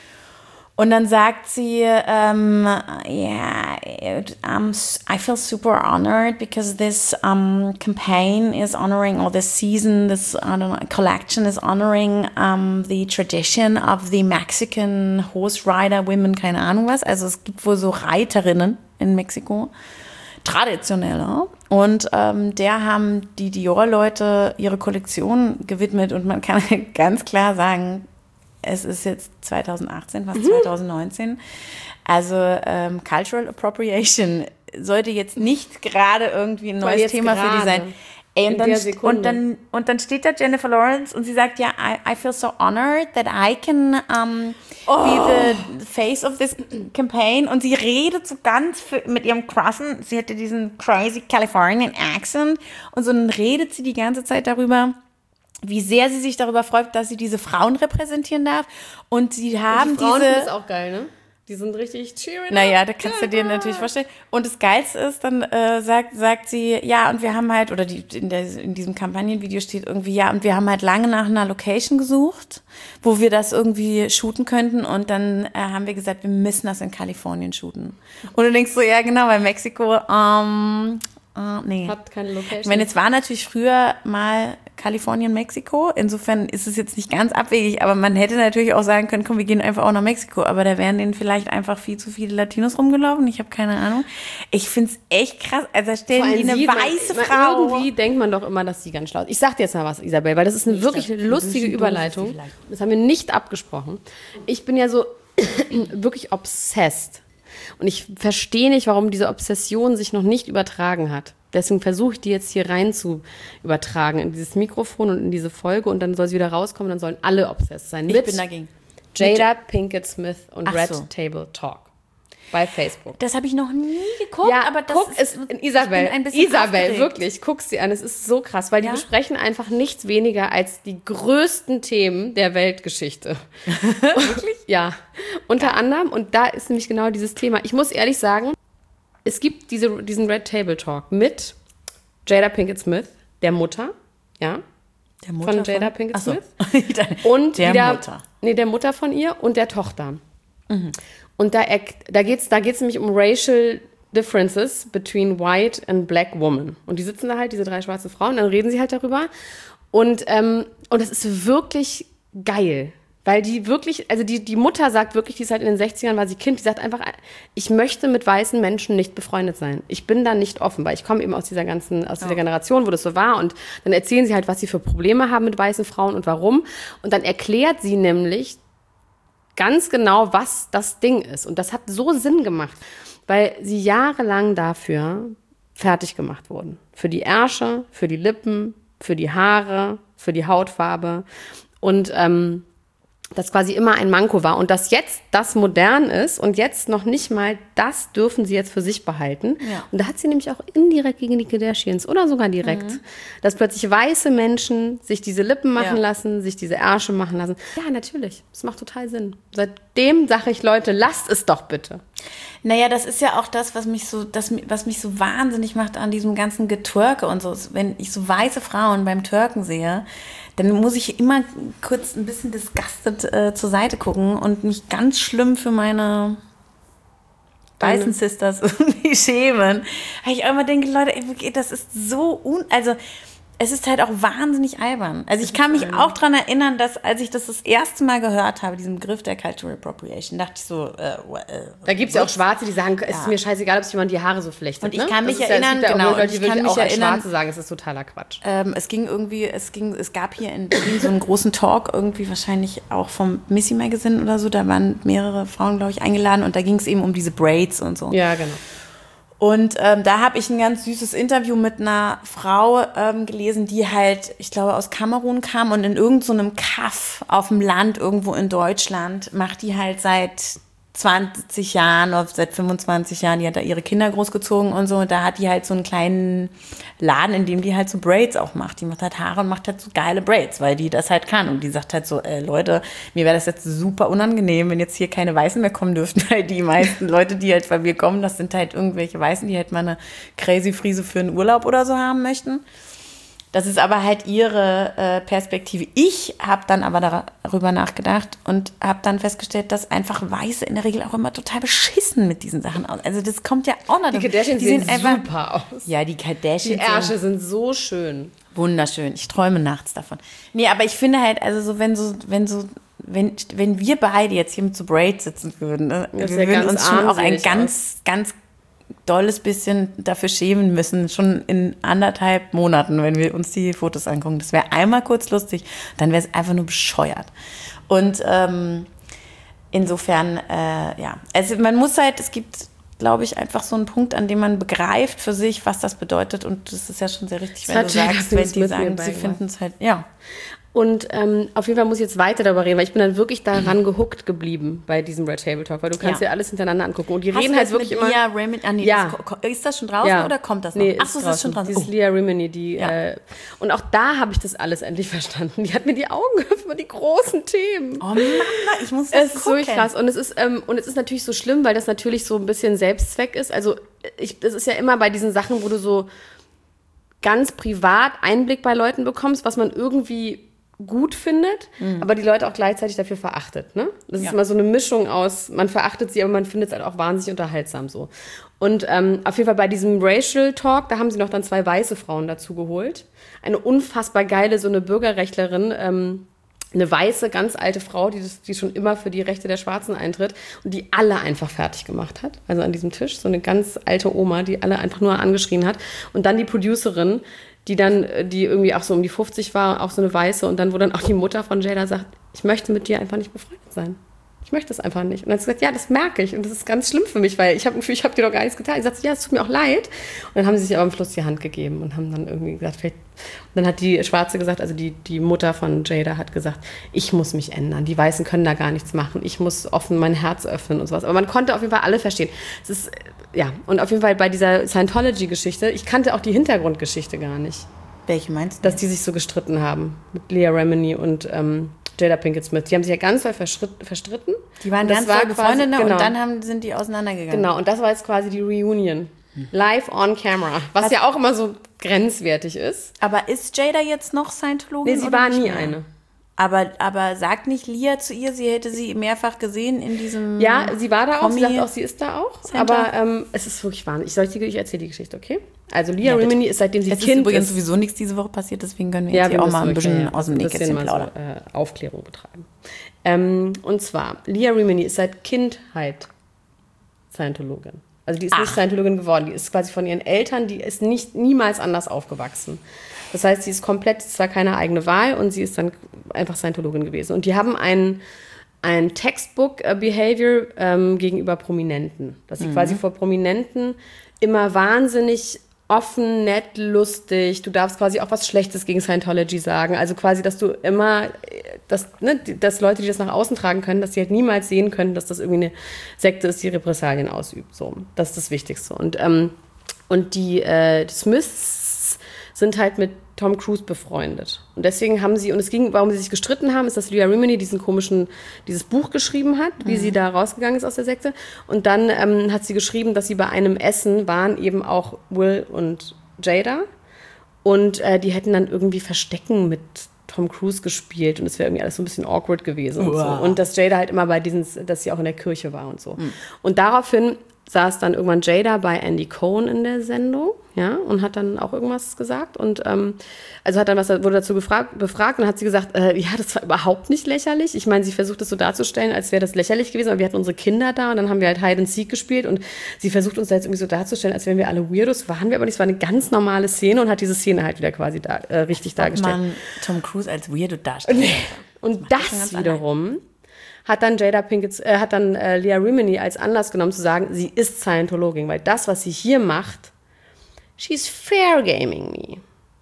Und dann sagt sie, um, yeah, it, um, I feel super honored because this um, campaign is honoring, or this season, this I don't know, collection is honoring um, the tradition of the Mexican horse rider women, keine Ahnung was. Also es gibt wohl so Reiterinnen in Mexiko, traditionelle. Und ähm, der haben die Dior-Leute ihre Kollektion gewidmet und man kann ganz klar sagen, es ist jetzt zwanzig achtzehn, fast Mhm. zwanzig neunzehn. Also ähm, Cultural Appropriation sollte jetzt nicht gerade irgendwie ein Weil neues jetzt Thema für die gerade, sein. Ey, und, in dann, der Sekunde. und, dann, und dann steht da Jennifer Lawrence und sie sagt, ja, I, I feel so honored that I can um, Oh. be the face of this campaign. Und sie redet so ganz für, mit ihrem krassen, sie hatte diesen crazy Californian Accent und so dann redet sie die ganze Zeit darüber, wie sehr sie sich darüber freut, dass sie diese Frauen repräsentieren darf. Und sie haben Die Frauen diese... ist auch geil, ne? Die sind richtig cheering. Naja, up. da kannst du dir natürlich vorstellen. Und das Geilste ist, dann äh, sagt, sagt sie, ja, und wir haben halt, oder die, in, der, in diesem Kampagnenvideo steht irgendwie, ja, und wir haben halt lange nach einer Location gesucht, wo wir das irgendwie shooten könnten. Und dann äh, haben wir gesagt, wir müssen das in Kalifornien shooten. Und du denkst so, ja, genau, weil Mexiko, ähm, äh, nee. Hat keine Location. Ich meine, jetzt war natürlich früher mal Kalifornien, Mexiko. Insofern ist es jetzt nicht ganz abwegig, aber man hätte natürlich auch sagen können, komm, wir gehen einfach auch nach Mexiko. Aber da wären denen vielleicht einfach viel zu viele Latinos rumgelaufen. Ich habe keine Ahnung. Ich finde es echt krass. Also da Vor stellen allem die eine sieht man- weiße man, Frau. Irgendwie denkt man doch immer, dass sie ganz schlau ist. Ich sag dir jetzt mal was, Isabel, weil das ist eine wirklich glaub, lustige ein bisschen doof ist die Überleitung. vielleicht. Das haben wir nicht abgesprochen. Ich bin ja so wirklich obsessed. Und ich verstehe nicht, warum diese Obsession sich noch nicht übertragen hat. Deswegen versuche ich die jetzt hier rein zu übertragen in dieses Mikrofon und in diese Folge und dann soll sie wieder rauskommen, dann sollen alle obsessed sein. Ich Mit bin dagegen. Jada Pinkett Smith und Ach Red so. Table Talk bei Facebook. Das habe ich noch nie geguckt, Ja, aber das guck ist, es, Isabel, ich bin ein bisschen Isabel, aufgeregt. wirklich, guck sie an. Es ist so krass, weil die Ja? besprechen einfach nichts weniger als die größten Themen der Weltgeschichte. Wirklich? Ja, unter anderem, und da ist nämlich genau dieses Thema. Ich muss ehrlich sagen, es gibt diese, diesen Red Table Talk mit Jada Pinkett Smith, der Mutter, ja, Der Mutter von Jada Pinkett Ach so. Smith. Und der wieder, Mutter. Nee, der Mutter von ihr und der Tochter. Und da, erk- da geht es da geht's nämlich um Racial Differences between white and black women. Und die sitzen da halt, diese drei schwarzen Frauen, dann reden sie halt darüber. Und, ähm, und das ist wirklich geil. Weil die wirklich, also die, die Mutter sagt wirklich, die ist halt in den sechzigern, war sie Kind, die sagt einfach, ich möchte mit weißen Menschen nicht befreundet sein. Ich bin da nicht offen, weil ich komme eben aus dieser ganzen, aus dieser Generation, wo das so war. Und dann erzählen sie halt, was sie für Probleme haben mit weißen Frauen und warum. Und dann erklärt sie nämlich ganz genau, was das Ding ist. Und das hat so Sinn gemacht, weil sie jahrelang dafür fertig gemacht wurden. Für die Ärsche, für die Lippen, für die Haare, für die Hautfarbe. Und ähm, das quasi immer ein Manko war und dass jetzt das modern ist und jetzt noch nicht mal das dürfen sie jetzt für sich behalten. Ja. Und da hat sie nämlich auch indirekt gegen die Kardashians oder sogar direkt, Mhm. dass plötzlich weiße Menschen sich diese Lippen machen Ja. lassen, sich diese Ärsche machen lassen. Ja, natürlich. Das macht total Sinn. Seitdem sage ich, Leute, lasst es doch bitte. Naja, das ist ja auch das, was mich so, das, was mich so wahnsinnig macht an diesem ganzen Getwerke und so. Wenn ich so weiße Frauen beim Twerken sehe, dann muss ich immer kurz ein bisschen disgusted äh, zur Seite gucken und mich ganz schlimm für meine weißen Sisters irgendwie schämen. Weil ich auch immer denke, Leute, ey, das ist so un... Also, es ist halt auch wahnsinnig albern. Also ich kann mich auch daran erinnern, dass als ich das das erste Mal gehört habe, diesen Begriff der Cultural Appropriation, dachte ich so, äh, äh, da gibt es ja auch Schwarze, die sagen, es ist mir scheißegal, ob sich jemand die Haare so flechtet. Und ich ne? kann mich das erinnern, ja, genau, Leute, die ich kann mich auch als erinnern, Schwarze sagen, es ist totaler Quatsch. Ähm, es ging irgendwie, es ging, es gab hier in Berlin so einen großen Talk, irgendwie wahrscheinlich auch vom Missy Magazine oder so, da waren mehrere Frauen, glaube ich, eingeladen und da ging es eben um diese Braids und so. Ja, genau. Und ähm, da habe ich ein ganz süßes Interview mit einer Frau ähm, gelesen, die halt, ich glaube, aus Kamerun kam und in irgendeinem so Kaff auf dem Land irgendwo in Deutschland macht die halt seit zwanzig Jahren oder seit fünfundzwanzig Jahren, die hat da ihre Kinder großgezogen und so. Und da hat die halt so einen kleinen Laden, in dem die halt so Braids auch macht. Die macht halt Haare und macht halt so geile Braids, weil die das halt kann. Und die sagt halt so, äh, Leute, mir wäre das jetzt super unangenehm, wenn jetzt hier keine Weißen mehr kommen dürften, weil die meisten Leute, die halt bei mir kommen, das sind halt irgendwelche Weißen, die halt mal eine crazy Frise für einen Urlaub oder so haben möchten. Das ist aber halt ihre äh, Perspektive. Ich habe dann aber darüber nachgedacht und habe dann festgestellt, dass einfach Weiße in der Regel auch immer total beschissen mit diesen Sachen aus. Also das kommt ja auch noch. Die Kardashians die sehen sehen einfach super aus. Ja, die Kardashians. Die Ärsche sind so schön. Wunderschön. Ich träume nachts davon. Nee, aber ich finde halt, also so, wenn so, wenn so, wenn, wenn wir beide jetzt hier mit so Braids sitzen würden, ne, wir ja würden uns schon auch ein aus. ganz, ganz dolles bisschen dafür schämen müssen, schon in anderthalb Monaten, wenn wir uns die Fotos angucken. Das wäre einmal kurz lustig, dann wäre es einfach nur bescheuert. Und ähm, insofern, äh, ja, also man muss halt, es gibt, glaube ich, einfach so einen Punkt, an dem man begreift für sich, was das bedeutet. Und das ist ja schon sehr richtig, wenn du sagst, wenn die sagen, sie finden es halt, ja. Und ähm, auf jeden Fall muss ich jetzt weiter darüber reden, weil ich bin dann wirklich daran gehuckt geblieben bei diesem Red Table Talk, weil du kannst Ja. dir alles hintereinander angucken. Und die Hast reden du halt das wirklich mit immer... Leah Remini? Ah, nee, Ja. das, ist das schon draußen Ja. oder kommt das noch? Nee, Ach so, das ist schon draußen. Die ist Oh. Leah Remini, die... Ja. Äh, und auch da habe ich das alles endlich verstanden. Die hat mir die Augen geöffnet über die großen Themen. Oh Mann, ich muss das Es ist gucken. so krass. Und es ist, ähm, und es ist natürlich so schlimm, weil das natürlich so ein bisschen Selbstzweck ist. Also ich, das ist ja immer bei diesen Sachen, wo du so ganz privat Einblick bei Leuten bekommst, was man irgendwie gut findet, mhm. aber die Leute auch gleichzeitig dafür verachtet. Ne? Das ist Ja. immer so eine Mischung aus, man verachtet sie, aber man findet es halt auch wahnsinnig unterhaltsam so. Und ähm, auf jeden Fall bei diesem Racial Talk, da haben sie noch dann zwei weiße Frauen dazu geholt. Eine unfassbar geile, so eine Bürgerrechtlerin, ähm, eine weiße, ganz alte Frau, die, das, die schon immer für die Rechte der Schwarzen eintritt und die alle einfach fertig gemacht hat. Also an diesem Tisch, so eine ganz alte Oma, die alle einfach nur angeschrien hat. Und dann die Producerin, die dann, die irgendwie auch so um die fünfzig war, auch so eine Weiße. Und dann, wo dann auch die Mutter von Jada sagt, ich möchte mit dir einfach nicht befreundet sein. Ich möchte das einfach nicht. Und dann hat sie gesagt, ja, das merke ich. Und das ist ganz schlimm für mich, weil ich habe Gefühl, ich habe dir doch gar nichts getan. Ich sagte, ja, es tut mir auch leid. Und dann haben sie sich aber am Schluss die Hand gegeben und haben dann irgendwie gesagt, vielleicht. Und dann hat die Schwarze gesagt, also die, die Mutter von Jada hat gesagt, ich muss mich ändern. Die Weißen können da gar nichts machen. Ich muss offen mein Herz öffnen und sowas. Aber man konnte auf jeden Fall alle verstehen. Es ist, ja, und auf jeden Fall bei dieser Scientology-Geschichte, ich kannte auch die Hintergrundgeschichte gar nicht. Welche meinst du? Dass die sich so gestritten haben mit Leah Remini und ähm, Jada Pinkett Smith. Die haben sich ja ganz doll verstritten. Die waren das ganz war doll befreundet, ne? genau. Und dann haben, sind die auseinandergegangen. Genau, und das war jetzt quasi die Reunion. Live on camera. Was, was ja auch immer so grenzwertig ist. Aber ist Jada jetzt noch Scientologin? Nee, sie oder war nicht nie mehr? eine. Aber, aber sagt nicht Leah zu ihr, sie hätte sie mehrfach gesehen in diesem Ja, sie war da auch, sie Promi- sagt auch, sie ist da auch. Center. Aber ähm, es ist wirklich wahnsinnig. Ich, soll die, ich erzähle die Geschichte, okay? Also Leah Ja, bitte. Remini ist, seitdem sie Es ist Kind übrigens ist... sowieso nichts diese Woche passiert, deswegen können wir Ja, jetzt hier wir auch mal ein müssen bisschen wirklich, ja, aus dem ein bisschen Nähkästchen mal plaudern. so, äh, Aufklärung betreiben. Ähm, und zwar, Leah Remini ist seit Kindheit Scientologin. Also die ist Ach. nicht Scientologin geworden, die ist quasi von ihren Eltern, die ist nicht niemals anders aufgewachsen. Das heißt, sie ist komplett, es war keine eigene Wahl und sie ist dann einfach Scientologin gewesen. Und die haben ein, ein Textbook-Behavior ähm, gegenüber Prominenten. Dass sie mhm. quasi vor Prominenten immer wahnsinnig offen, nett, lustig. Du darfst quasi auch was Schlechtes gegen Scientology sagen. Also quasi, dass du immer, dass, ne, dass Leute, die das nach außen tragen können, dass sie halt niemals sehen können, dass das irgendwie eine Sekte ist, die Repressalien ausübt. So, das ist das Wichtigste. Und, ähm, und die, äh, die Smiths sind halt mit Tom Cruise befreundet. Und deswegen haben sie, und es ging, warum sie sich gestritten haben, ist, dass Leah Remini diesen komischen, dieses Buch geschrieben hat, wie mhm. sie da rausgegangen ist aus der Sekte. Und dann ähm, hat sie geschrieben, dass sie bei einem Essen waren eben auch Will und Jada. Und äh, die hätten dann irgendwie Verstecken mit Tom Cruise gespielt. Und es wäre irgendwie alles so ein bisschen awkward gewesen. Und, so. Und dass Jada halt immer bei diesen, dass sie auch in der Kirche war und so. Mhm. Und daraufhin saß dann irgendwann Jada bei Andy Cohen in der Sendung, ja, und hat dann auch irgendwas gesagt und ähm, also hat dann was, wurde dazu gefragt, befragt und hat sie gesagt, äh, ja, das war überhaupt nicht lächerlich. Ich meine, sie versucht das so darzustellen, als wäre das lächerlich gewesen, aber wir hatten unsere Kinder da und dann haben wir halt Hide and Seek gespielt und sie versucht uns da jetzt irgendwie so darzustellen, als wären wir alle Weirdos, waren wir aber nicht, es war eine ganz normale Szene und hat diese Szene halt wieder quasi da, äh, richtig dargestellt. Ob man Tom Cruise als Weirdo darstellt. Und das, das wiederum hat dann Jada Pinkett, äh, hat dann äh, Leah Remini als Anlass genommen zu sagen, sie ist Scientologin, weil das, was sie hier macht, she's fair gaming me.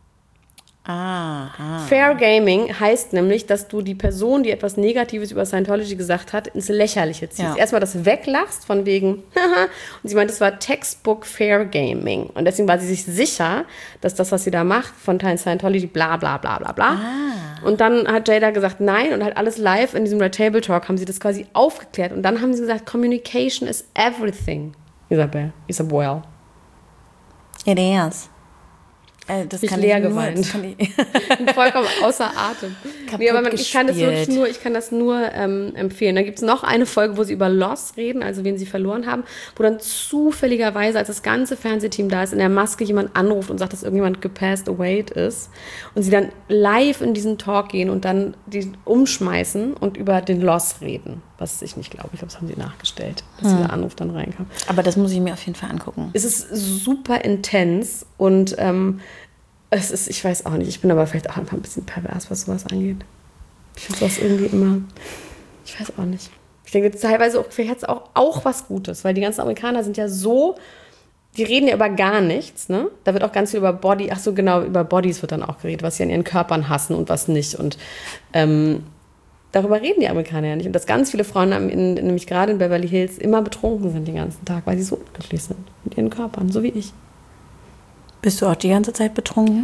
Aha. Fair Gaming heißt nämlich, dass du die Person, die etwas Negatives über Scientology gesagt hat, ins Lächerliche ziehst. Ja. Erstmal das weglachst von wegen, haha, und sie meint, das war Textbook Fair Gaming. Und deswegen war sie sich sicher, dass das, was sie da macht, von Teil Scientology, bla bla bla bla bla. Ah. Und dann hat Jada gesagt, nein, und halt alles live in diesem Red Table Talk haben sie das quasi aufgeklärt. Und dann haben sie gesagt, Communication is everything, Isabel, Isabel. It is. Äh, das Ich kann leer ich nur, geweint. das kann ich Vollkommen außer Atem. Nee, aber man, ich kann das wirklich gespielt. nur, ich kann das nur ähm, empfehlen. Da gibt es noch eine Folge, wo sie über Loss reden, also wen sie verloren haben, wo dann zufälligerweise, als das ganze Fernsehteam da ist, in der Maske jemand anruft und sagt, dass irgendjemand gepassed away ist und sie dann live in diesen Talk gehen und dann die umschmeißen und über den Loss reden. Was ich nicht glaube. Ich glaube, das haben sie nachgestellt, dass hm. dieser Anruf dann reinkam. Aber das muss ich mir auf jeden Fall angucken. Es ist super intens und ähm, es ist, ich weiß auch nicht, ich bin aber vielleicht auch einfach ein bisschen pervers, was sowas angeht. Ich finde sowas irgendwie immer, ich weiß auch nicht. Ich denke, teilweise auch, vielleicht hat es auch, auch was Gutes, weil die ganzen Amerikaner sind ja so, die reden ja über gar nichts, ne? Da wird auch ganz viel über Body, ach so genau, über Bodies wird dann auch geredet, was sie an ihren Körpern hassen und was nicht und ähm, darüber reden die Amerikaner ja nicht. Und dass ganz viele Frauen, in, in, nämlich gerade in Beverly Hills, immer betrunken sind den ganzen Tag, weil sie so unglücklich sind mit ihren Körpern, so wie ich. Bist du auch die ganze Zeit betrunken? Ja.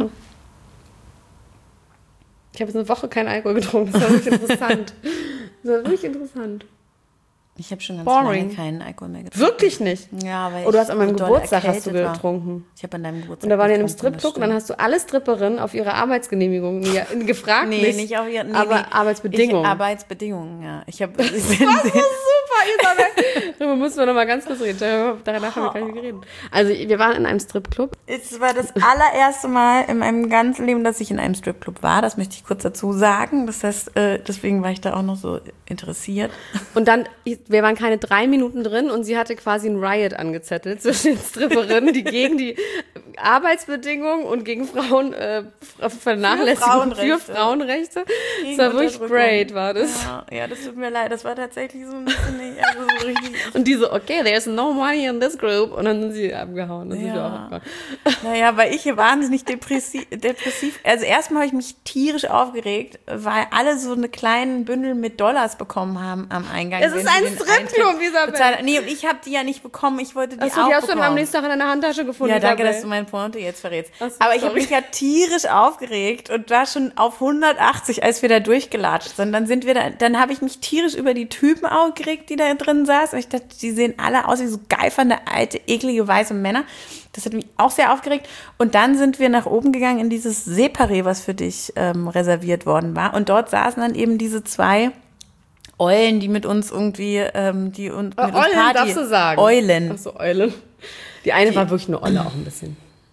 Ich habe jetzt eine Woche keinen Alkohol getrunken. Das war wirklich interessant. Das war wirklich interessant. Ich habe schon ganz Boring. lange keinen Alkohol mehr getrunken. Wirklich nicht? Ja, weil Oh, du hast an meinem so doll Geburtstag hast du erkältet war. getrunken. Ich habe an deinem Geburtstag Und da waren wir in einem getrunken, das Stripclub und dann hast du alle Stripperinnen auf ihre Arbeitsgenehmigung ja, gefragt. Nee, nicht auf ihre, nee, aber nee. Arbeitsbedingungen. Ich, Arbeitsbedingungen, ja. Ich habe Das war so super, Isabel. Darüber müssen wir noch mal ganz kurz reden. Danach haben wir gar nicht geredet. Also wir waren in einem Stripclub. Es war das allererste Mal in meinem ganzen Leben, dass ich in einem Stripclub war. Das möchte ich kurz dazu sagen. Das heißt, äh, deswegen war ich da auch noch so interessiert. Und dann, wir waren keine drei Minuten drin und sie hatte quasi ein Riot angezettelt zwischen den Stripperinnen, die gegen die Arbeitsbedingungen und gegen Frauen äh, Vernachlässigung Frauenrechte. für Frauenrechte. Gegen Das war wirklich Unterdrückung. great, war das. Ja, ja, das tut mir leid. Das war tatsächlich so ein bisschen nicht, also so richtig. Und die so, okay, there's no money in this group. Und dann sind sie abgehauen. Das ist ja auch abgehauen. Naja, weil ich wahnsinnig depressiv, depressiv, also erstmal habe ich mich tierisch aufgeregt, weil alle so eine kleinen Bündel mit Dollars bekommen haben am Eingang. Es ist wenn sie ein den Stripclub, Eintritt Isabel. bezahlt- Nee, und ich habe die ja nicht bekommen, ich wollte die Achso, auch die hast du dann am bekommen. nächsten Tag in deiner Handtasche gefunden. Ja, danke, Isabel. dass du mein Pointe jetzt verrätst. Ach so, Aber ich habe sorry. mich ja tierisch aufgeregt und war schon auf hundertachtzig, als wir da durchgelatscht sind. Dann sind wir da, dann habe ich mich tierisch über die Typen aufgeregt, die da drin saßen. Und ich dachte, die sehen alle aus wie so geifernde, alte, eklige, weiße Männer. Das hat mich auch sehr aufgeregt. Und dann sind wir nach oben gegangen in dieses Separé, was für dich ähm, reserviert worden war. Und dort saßen dann eben diese zwei Eulen, die mit uns irgendwie, ähm, die und mit Äh, uns Eulen Party. darfst du sagen. Eulen. Achso, Eulen. Die eine war wirklich eine Olle auch ein bisschen.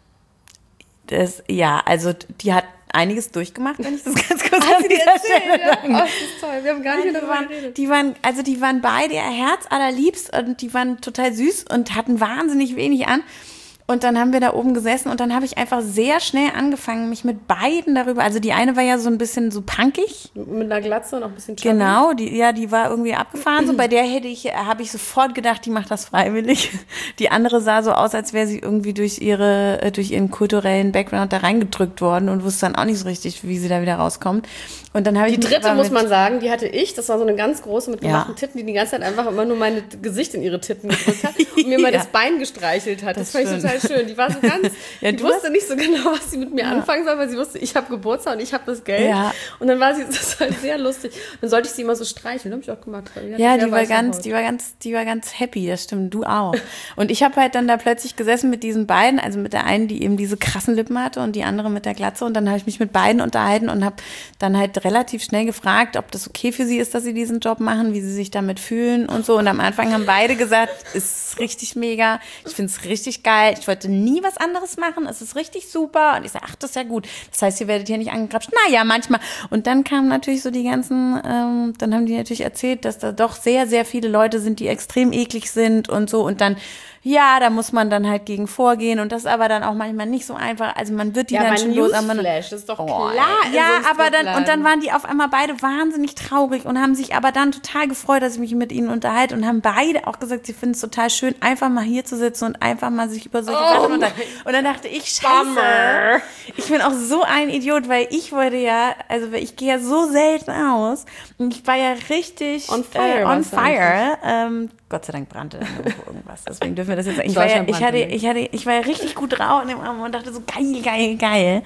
Das, ja, also die hat einiges durchgemacht, wenn ich das ganz kurz Hast an du dir dieser erzählt? Stelle Ja? sagen Oh, darf. das ist toll. Wir haben gar nicht Nein, mehr die darüber waren, geredet. die waren, also die waren beide ihr Herz allerliebst und die waren total süß und hatten wahnsinnig wenig an. Und dann haben wir da oben gesessen und dann habe ich einfach sehr schnell angefangen, mich mit beiden darüber, also die eine war ja so ein bisschen so punkig. Mit einer Glatze und auch ein bisschen chubby. Genau, die, ja, die war irgendwie abgefahren. So bei der hätte ich, habe ich sofort gedacht, die macht das freiwillig. Die andere sah so aus, als wäre sie irgendwie durch ihre, äh, durch ihren kulturellen Background da reingedrückt worden und wusste dann auch nicht so richtig, wie sie da wieder rauskommt. Und dann habe ich Die mich dritte, aber muss mit- man sagen, die hatte ich. Das war so eine ganz große mit gemachten Ja. Titten, die die ganze Zeit einfach immer nur mein Gesicht in ihre Titten gedrückt hat und mir mal Ja. das Bein gestreichelt hat. Das, Das fand ich stimmt. total schön. Die war so ganz, Ja, die du wusste nicht so genau, was sie mit mir anfangen soll, weil sie wusste, ich habe Geburtstag und ich habe das Geld. Ja. Und dann war sie, das war halt sehr lustig. Dann sollte ich sie immer so streicheln, habe ich auch gemacht. weil hatte Ja, sehr die war weiße ganz, Haut. die war ganz, die war ganz happy, das stimmt, du auch. Und ich habe halt dann da plötzlich gesessen mit diesen beiden, also mit der einen, die eben diese krassen Lippen hatte und die andere mit der Glatze und dann habe ich mich mit beiden unterhalten und habe dann halt relativ schnell gefragt, ob das okay für sie ist, dass sie diesen Job machen, wie sie sich damit fühlen und so. Und am Anfang haben beide gesagt, ist richtig richtig mega. Ich finde es richtig geil. Ich wollte nie was anderes machen. Es ist richtig super. Und ich sage, ach, das ist ja gut. Das heißt, ihr werdet hier nicht angegrapscht. Naja, manchmal. Und dann kamen natürlich so die ganzen, ähm, dann haben die natürlich erzählt, dass da doch sehr, sehr viele Leute sind, die extrem eklig sind und so. Und dann, ja, da muss man dann halt gegen vorgehen. Und das ist aber dann auch manchmal nicht so einfach. Also man wird die Ja, dann aber schon los. Aber man, Newsflash, das ist doch oh, klar. ja, in so einem aber dann, und dann Strippladen. waren die auf einmal beide wahnsinnig traurig und haben sich aber dann total gefreut, dass ich mich mit ihnen unterhalte und haben beide auch gesagt, sie finden es total schön, einfach mal hier zu sitzen und einfach mal sich über solche Oh Sachen unterhalten. Und dann dachte ich, scheiße, Bummer. ich bin auch so ein Idiot, weil ich wollte ja, also ich gehe ja so selten aus und ich war ja richtig On fire äh, on warst du fire. Ähm, Gott sei Dank brannte dann irgendwo irgendwas, deswegen dürfen wir das jetzt. Ich war ja, ich hatte, ich hatte, ich war ja richtig gut drauf in dem Abend und dachte so geil, geil, geil.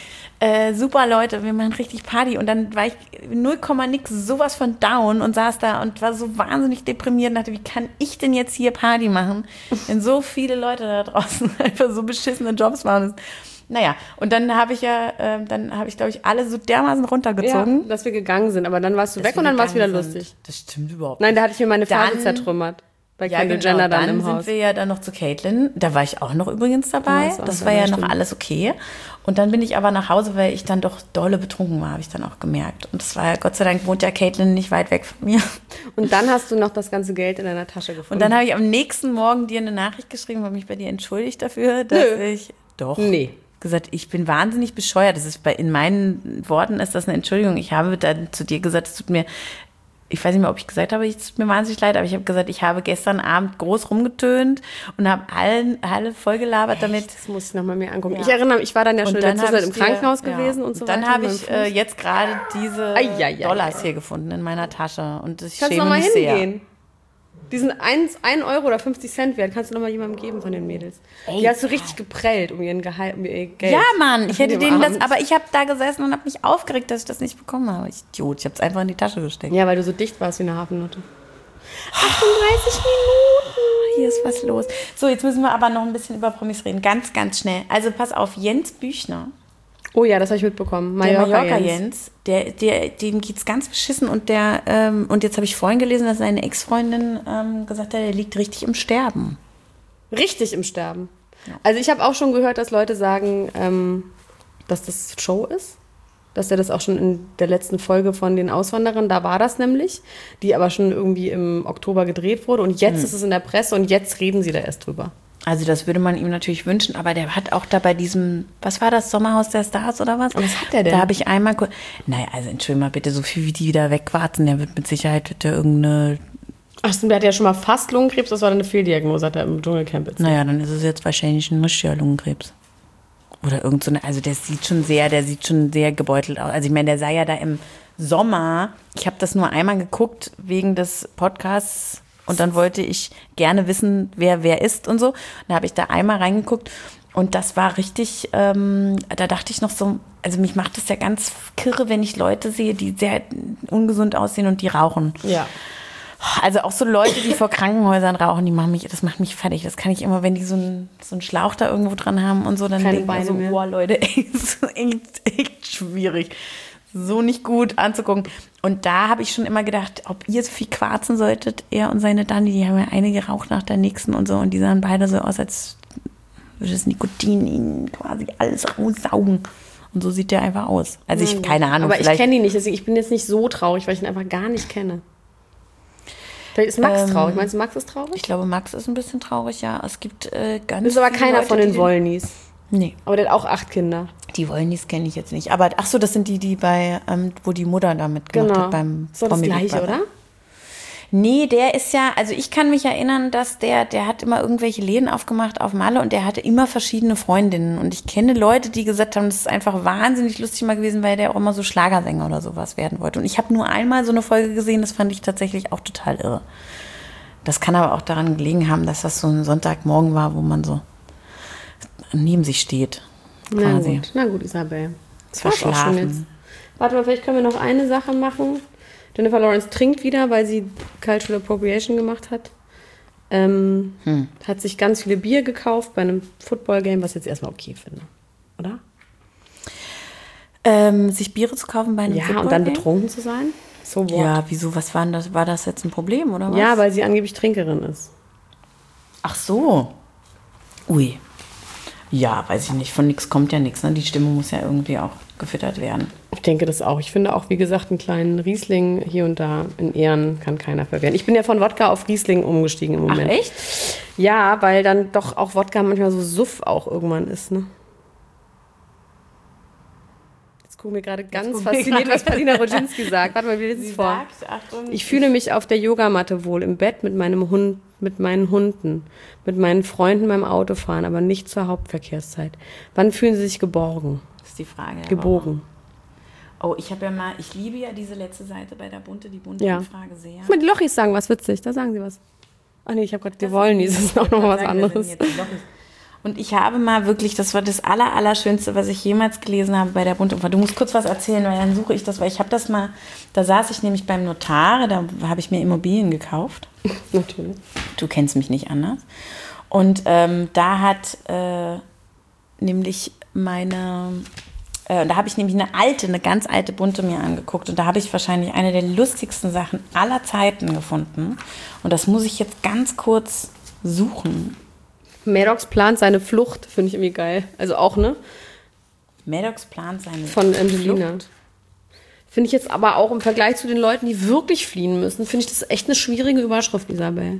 Äh, super Leute, wir machen richtig Party und dann war ich null Komma nix sowas von down und saß da und war so wahnsinnig deprimiert und dachte, wie kann ich denn jetzt hier Party machen, wenn so viele Leute da draußen einfach so beschissene Jobs machen. Naja, und dann habe ich ja, äh, dann habe ich, glaube ich, alle so dermaßen Ja, runtergezogen. dass wir gegangen sind, aber dann warst du dass weg wir und dann war es wieder gegangen sind. lustig. Das stimmt überhaupt Nein, da hatte ich mir meine Phase Dann- zertrümmert. Bei Ja, Kendall genau, Jenner dann, dann im sind Haus. wir ja dann noch zu Caitlin. Da war ich auch noch übrigens dabei. Ja, ist auch das war dabei, ja noch stimmt. alles okay. Und dann bin ich aber nach Hause, weil ich dann doch dolle betrunken war, habe ich dann auch gemerkt. Und das war ja, Gott sei Dank wohnt ja Caitlin nicht weit weg von mir. Und dann hast du noch das ganze Geld in deiner Tasche gefunden. Und dann habe ich am nächsten Morgen dir eine Nachricht geschrieben, habe mich bei dir entschuldigt dafür, dass Nö. ich doch Nee. gesagt, ich bin wahnsinnig bescheuert. Das ist bei, in meinen Worten ist das eine Entschuldigung. Ich habe dann zu dir gesagt, es tut mir, ich weiß nicht mehr, ob ich gesagt habe, es tut mir wahnsinnig leid, aber ich habe gesagt, ich habe gestern Abend groß rumgetönt und habe allen, alle vollgelabert damit. Das muss ich nochmal mir angucken. Ja. Ich erinnere mich, ich war dann ja schon Und in der dann habe Zwischenzeit ich im Krankenhaus dir- gewesen ja. und so Dann weiter. habe mit ich meinem äh, Fuß. jetzt gerade diese Ei, ei, ei, Dollars ei. hier gefunden in meiner Tasche und ich Kannst du schäme noch mal mich sehr. hingehen? Die sind ein Euro oder fünfzig Cent wert. Kannst du noch mal jemandem geben von den Mädels? Die hast du richtig geprellt um, ihren Gehalt, um ihr Geld. Ja, Mann, ich hätte An dem denen das, Abend. aber ich habe da gesessen und habe mich aufgeregt, dass ich das nicht bekommen habe. Ich Idiot, ich habe es einfach in die Tasche gesteckt. Ja, weil du so dicht warst wie eine Hafennutte. achtunddreißig Minuten. Hier ist was los. So, jetzt müssen wir aber noch ein bisschen über Promis reden. Ganz, ganz schnell. Also pass auf, Jens Büchner, Oh ja, das habe ich mitbekommen. der Mallorca, Mallorca Jens. Jens, der, der, dem geht's ganz beschissen und der, ähm, und jetzt habe ich vorhin gelesen, dass seine Ex-Freundin ähm, gesagt hat, er liegt richtig im Sterben. Richtig im Sterben. Also ich habe auch schon gehört, dass Leute sagen, ähm, dass das Show ist. Dass er das auch schon in der letzten Folge von den Auswanderern, da war das nämlich, die aber schon irgendwie im Oktober gedreht wurde. Und jetzt ist es in der Presse und jetzt reden sie da erst drüber. Also das würde man ihm natürlich wünschen, aber der hat auch da bei diesem, was war das, Sommerhaus der Stars oder was? Was hat der denn? Da habe ich einmal, ku- naja, also entschuldigung mal bitte, so viel wie die da wegwarten, der wird mit Sicherheit wird der irgendeine, Ach stimmt, der hat ja schon mal fast Lungenkrebs, das war dann eine Fehldiagnose, hat er im Dschungelcamp erzählt. naja, dann ist es jetzt wahrscheinlich ein richtiger Lungenkrebs. Oder irgend so eine, also der sieht schon sehr, der sieht schon sehr gebeutelt aus. Also ich meine, der sah ja da im Sommer, ich habe das nur einmal geguckt wegen des Podcasts und dann wollte ich gerne wissen, wer wer ist und so. Und da habe ich da einmal reingeguckt und das war richtig, ähm, da dachte ich noch so, also mich macht das ja ganz kirre, wenn ich Leute sehe, die sehr ungesund aussehen und die rauchen. Ja. Also auch so Leute, die vor Krankenhäusern rauchen, die machen mich, das macht mich fertig. Das kann ich immer, wenn die so einen, so einen Schlauch da irgendwo dran haben und so, dann Keine denke ich mir Beine so, mehr. boah Leute, ey, das ist echt, echt schwierig. So nicht gut anzugucken. Und da habe ich schon immer gedacht, ob ihr so viel quarzen solltet, er und seine Dani, die haben ja eine geraucht nach der nächsten und so und die sahen beide so aus, als würde das Nikotin ihnen quasi alles raussaugen. Und so sieht der einfach aus. Also ich, keine Ahnung, Aber ich vielleicht... kenne ihn nicht, deswegen ich bin jetzt nicht so traurig, weil ich ihn einfach gar nicht kenne. Vielleicht ist Max Ähm, traurig. Meinst du, Max ist traurig? Ich glaube, Max ist ein bisschen traurig, ja. Es gibt äh, ganz Das ist aber viele keiner Leute, von die den Wollnies. Nee, Aber der hat auch acht Kinder. die Wollnies kenne ich jetzt nicht. Aber ach so, das sind die, die bei, ähm, wo die Mutter da mitgemacht Genau. hat beim So das Promi Big gleiche, Brother. oder? Nee, der ist ja, also ich kann mich erinnern, dass der, der hat immer irgendwelche Läden aufgemacht auf Malle und der hatte immer verschiedene Freundinnen. Und ich kenne Leute, die gesagt haben, das ist einfach wahnsinnig lustig mal gewesen, weil der auch immer so Schlagersänger oder sowas werden wollte. Und ich habe nur einmal so eine Folge gesehen, das fand ich tatsächlich auch total irre. Das kann aber auch daran gelegen haben, dass das so ein Sonntagmorgen war, wo man so neben sich steht. Na Quasi. gut, na gut, Isabel. Das war's war's auch schon jetzt. Warte mal, vielleicht können wir noch eine Sache machen. Jennifer Lawrence trinkt wieder, weil sie Cultural Appropriation gemacht hat. Ähm, Hm. Hat sich ganz viele Bier gekauft bei einem Football-Game, was ich jetzt erstmal okay finde. Oder? Ähm, sich Biere zu kaufen bei einem Ja, und Football-Game? dann betrunken zu sein? So what? Ja, wieso, was war denn das? War das jetzt ein Problem oder was? Ja, weil sie angeblich Trinkerin ist. Ach so. Ui. Ja, weiß ich nicht. Von nichts kommt ja nichts. Ne? Die Stimmung muss ja irgendwie auch gefüttert werden. Ich denke das auch. Ich finde auch, wie gesagt, einen kleinen Riesling hier und da in Ehren kann keiner verwehren. Ich bin ja von Wodka auf Riesling umgestiegen im Moment. Ach, echt? Ja, weil dann doch auch Wodka manchmal so Suff auch irgendwann ist, ne? Jetzt gucken wir gerade ganz fasziniert, was Paulina Rodzinski sagt. Warte mal, wie lese es vor? Sagt, Achtung, Ich fühle mich auf der Yogamatte wohl, im Bett mit meinem Hund, mit meinen Hunden, mit meinen Freunden beim Autofahren, aber nicht zur Hauptverkehrszeit. Wann fühlen Sie sich geborgen? Das ist die Frage. Gebogen. Oh, ich habe ja mal, ich liebe ja diese letzte Seite bei der Bunte, die bunte Ja. Frage sehr. Guck mal, die Lochis sagen was witzig, da sagen sie was. Ach nee, ich habe gerade, die wollen nicht, das ist auch noch mal was Sagen, das anderes. sind jetzt die Lochis. Und ich habe mal wirklich, das war das aller, Allerschönste, was ich jemals gelesen habe bei der Bunte. Du musst kurz was erzählen, weil dann suche ich das, weil ich habe das mal, da saß ich nämlich beim Notar, da habe ich mir Immobilien gekauft. Natürlich. Du kennst mich nicht anders. Und ähm, da hat äh, nämlich meine, äh, da habe ich nämlich eine alte, eine ganz alte Bunte mir angeguckt. Und da habe ich wahrscheinlich eine der lustigsten Sachen aller Zeiten gefunden. Und das muss ich jetzt ganz kurz suchen. Maddox plant seine Flucht, finde ich irgendwie geil. Also auch, ne? Maddox plant seine Von Angelina. Flucht. Finde ich jetzt aber auch im Vergleich zu den Leuten, die wirklich fliehen müssen, finde ich das echt eine schwierige Überschrift, Isabel.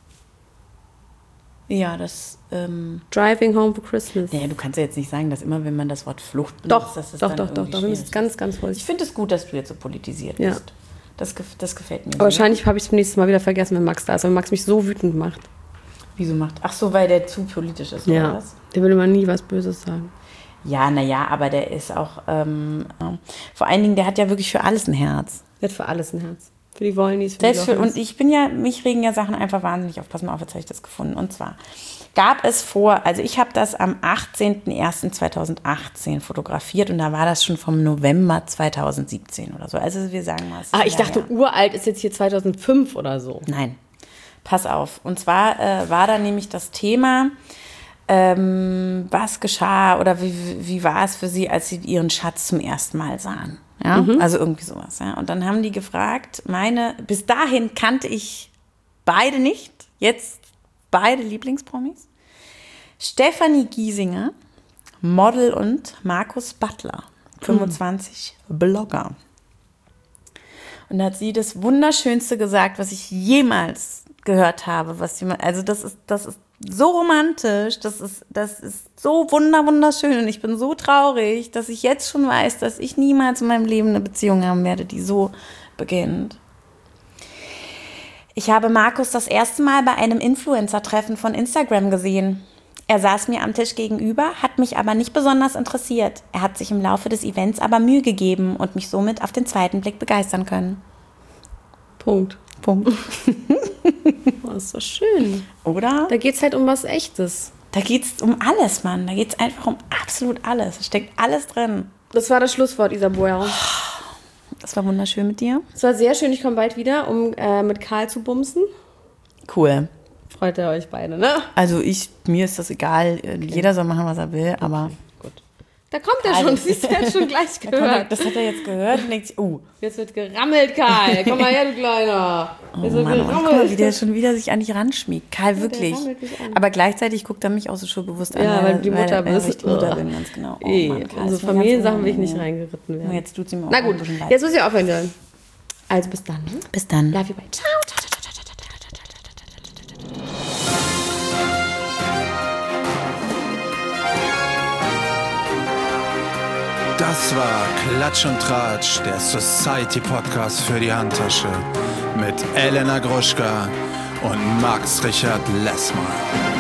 Ja, das, ähm, Driving home for Christmas. ja, du kannst ja jetzt nicht sagen, dass immer, wenn man das Wort Flucht benutzt, Doch, dass es doch, dann doch, doch, irgendwie doch. Wir müssen schwierig es ganz, ist. ganz Ich vorsichtig. finde es gut, dass du jetzt so politisiert Ja. bist. Das, gef- das gefällt mir Aber sehr. wahrscheinlich habe ich es beim nächsten Mal wieder vergessen, wenn Max da ist, weil Max mich so wütend macht. Wieso macht? Ach so, weil der zu politisch ist, oder Ja, was? der würde mal nie was Böses sagen. Ja, naja, aber der ist auch, ähm, äh, vor allen Dingen, der hat ja wirklich für alles ein Herz. Der hat für alles ein Herz. Für die Wollnies, für Selbst die für, Lochis. und ich bin ja, mich regen ja Sachen einfach wahnsinnig auf. Pass mal auf, jetzt habe ich das gefunden. Und zwar gab es vor, also ich habe das am achtzehnten ersten zweitausendachtzehn fotografiert und da war das schon vom November zweitausendsiebzehn oder so. Also wir sagen mal, es ist Ah, ein ich Jahr dachte, her. uralt ist jetzt hier zweitausendfünf oder so. Nein, pass auf. Und zwar äh, war da nämlich das Thema, ähm, was geschah oder wie, wie war es für sie, als sie ihren Schatz zum ersten Mal sahen. Ja, also irgendwie sowas. Ja. Und dann haben die gefragt, meine, bis dahin kannte ich beide nicht, jetzt beide Lieblingspromis. Stefanie Giesinger, Model, und Markus Butler, fünfundzwanzig, Blogger. Und da hat sie das Wunderschönste gesagt, was ich jemals gehört habe. Was jemand, also das ist, das ist so romantisch, das ist, das ist so wunder, wunderschön. Und ich bin so traurig, dass ich jetzt schon weiß, dass ich niemals in meinem Leben eine Beziehung haben werde, die so beginnt. Ich habe Markus das erste Mal bei einem Influencer-Treffen von Instagram gesehen. Er saß mir am Tisch gegenüber, hat mich aber nicht besonders interessiert. Er hat sich im Laufe des Events aber Mühe gegeben und mich somit auf den zweiten Blick begeistern können. Punkt. Punkt. Oh, das ist doch schön. Oder? Da geht es halt um was Echtes. Da geht es um alles, Mann. Da geht es einfach um absolut alles. Da steckt alles drin. Das war das Schlusswort, Isabel. Das war wunderschön mit dir. Es war sehr schön, ich komme bald wieder, um äh, mit Karl zu bumsen. Cool. Freut ihr euch beide, ne? Also ich, mir ist das egal. Jeder soll machen, was er will, aber... Gut. Da kommt er Karl, schon, das siehst du, jetzt schon gleich Da kommt er, gehört. das hat er jetzt gehört und denkt sich, oh, Jetzt wird gerammelt, Karl. Komm mal her, du Kleiner. Jetzt wird Mann, Mann, guck mal, gerammelt. wie der schon wieder sich an dich ranschmiegt. Karl, wirklich. rammelt mich an. Aber gleichzeitig guckt er mich auch so schuldbewusst an. Ja, weil du die Mutter weil, bist. Weil ich die Mutter bin, ganz genau. Oh, Ey, Mann, Karl, unsere ist mir Familiensachen ganz will ich nicht unangenehm. reingeritten werden. Oh, jetzt tut sie mir auch Na ein gut, bisschen leid. jetzt muss ich aufhören, Dylan. Also bis dann. Ne? Bis dann. Love you, bye. Ciao. Das war Klatsch und Tratsch, der Society-Podcast für die Handtasche mit Elena Gruschka und Max Richard Lessmann.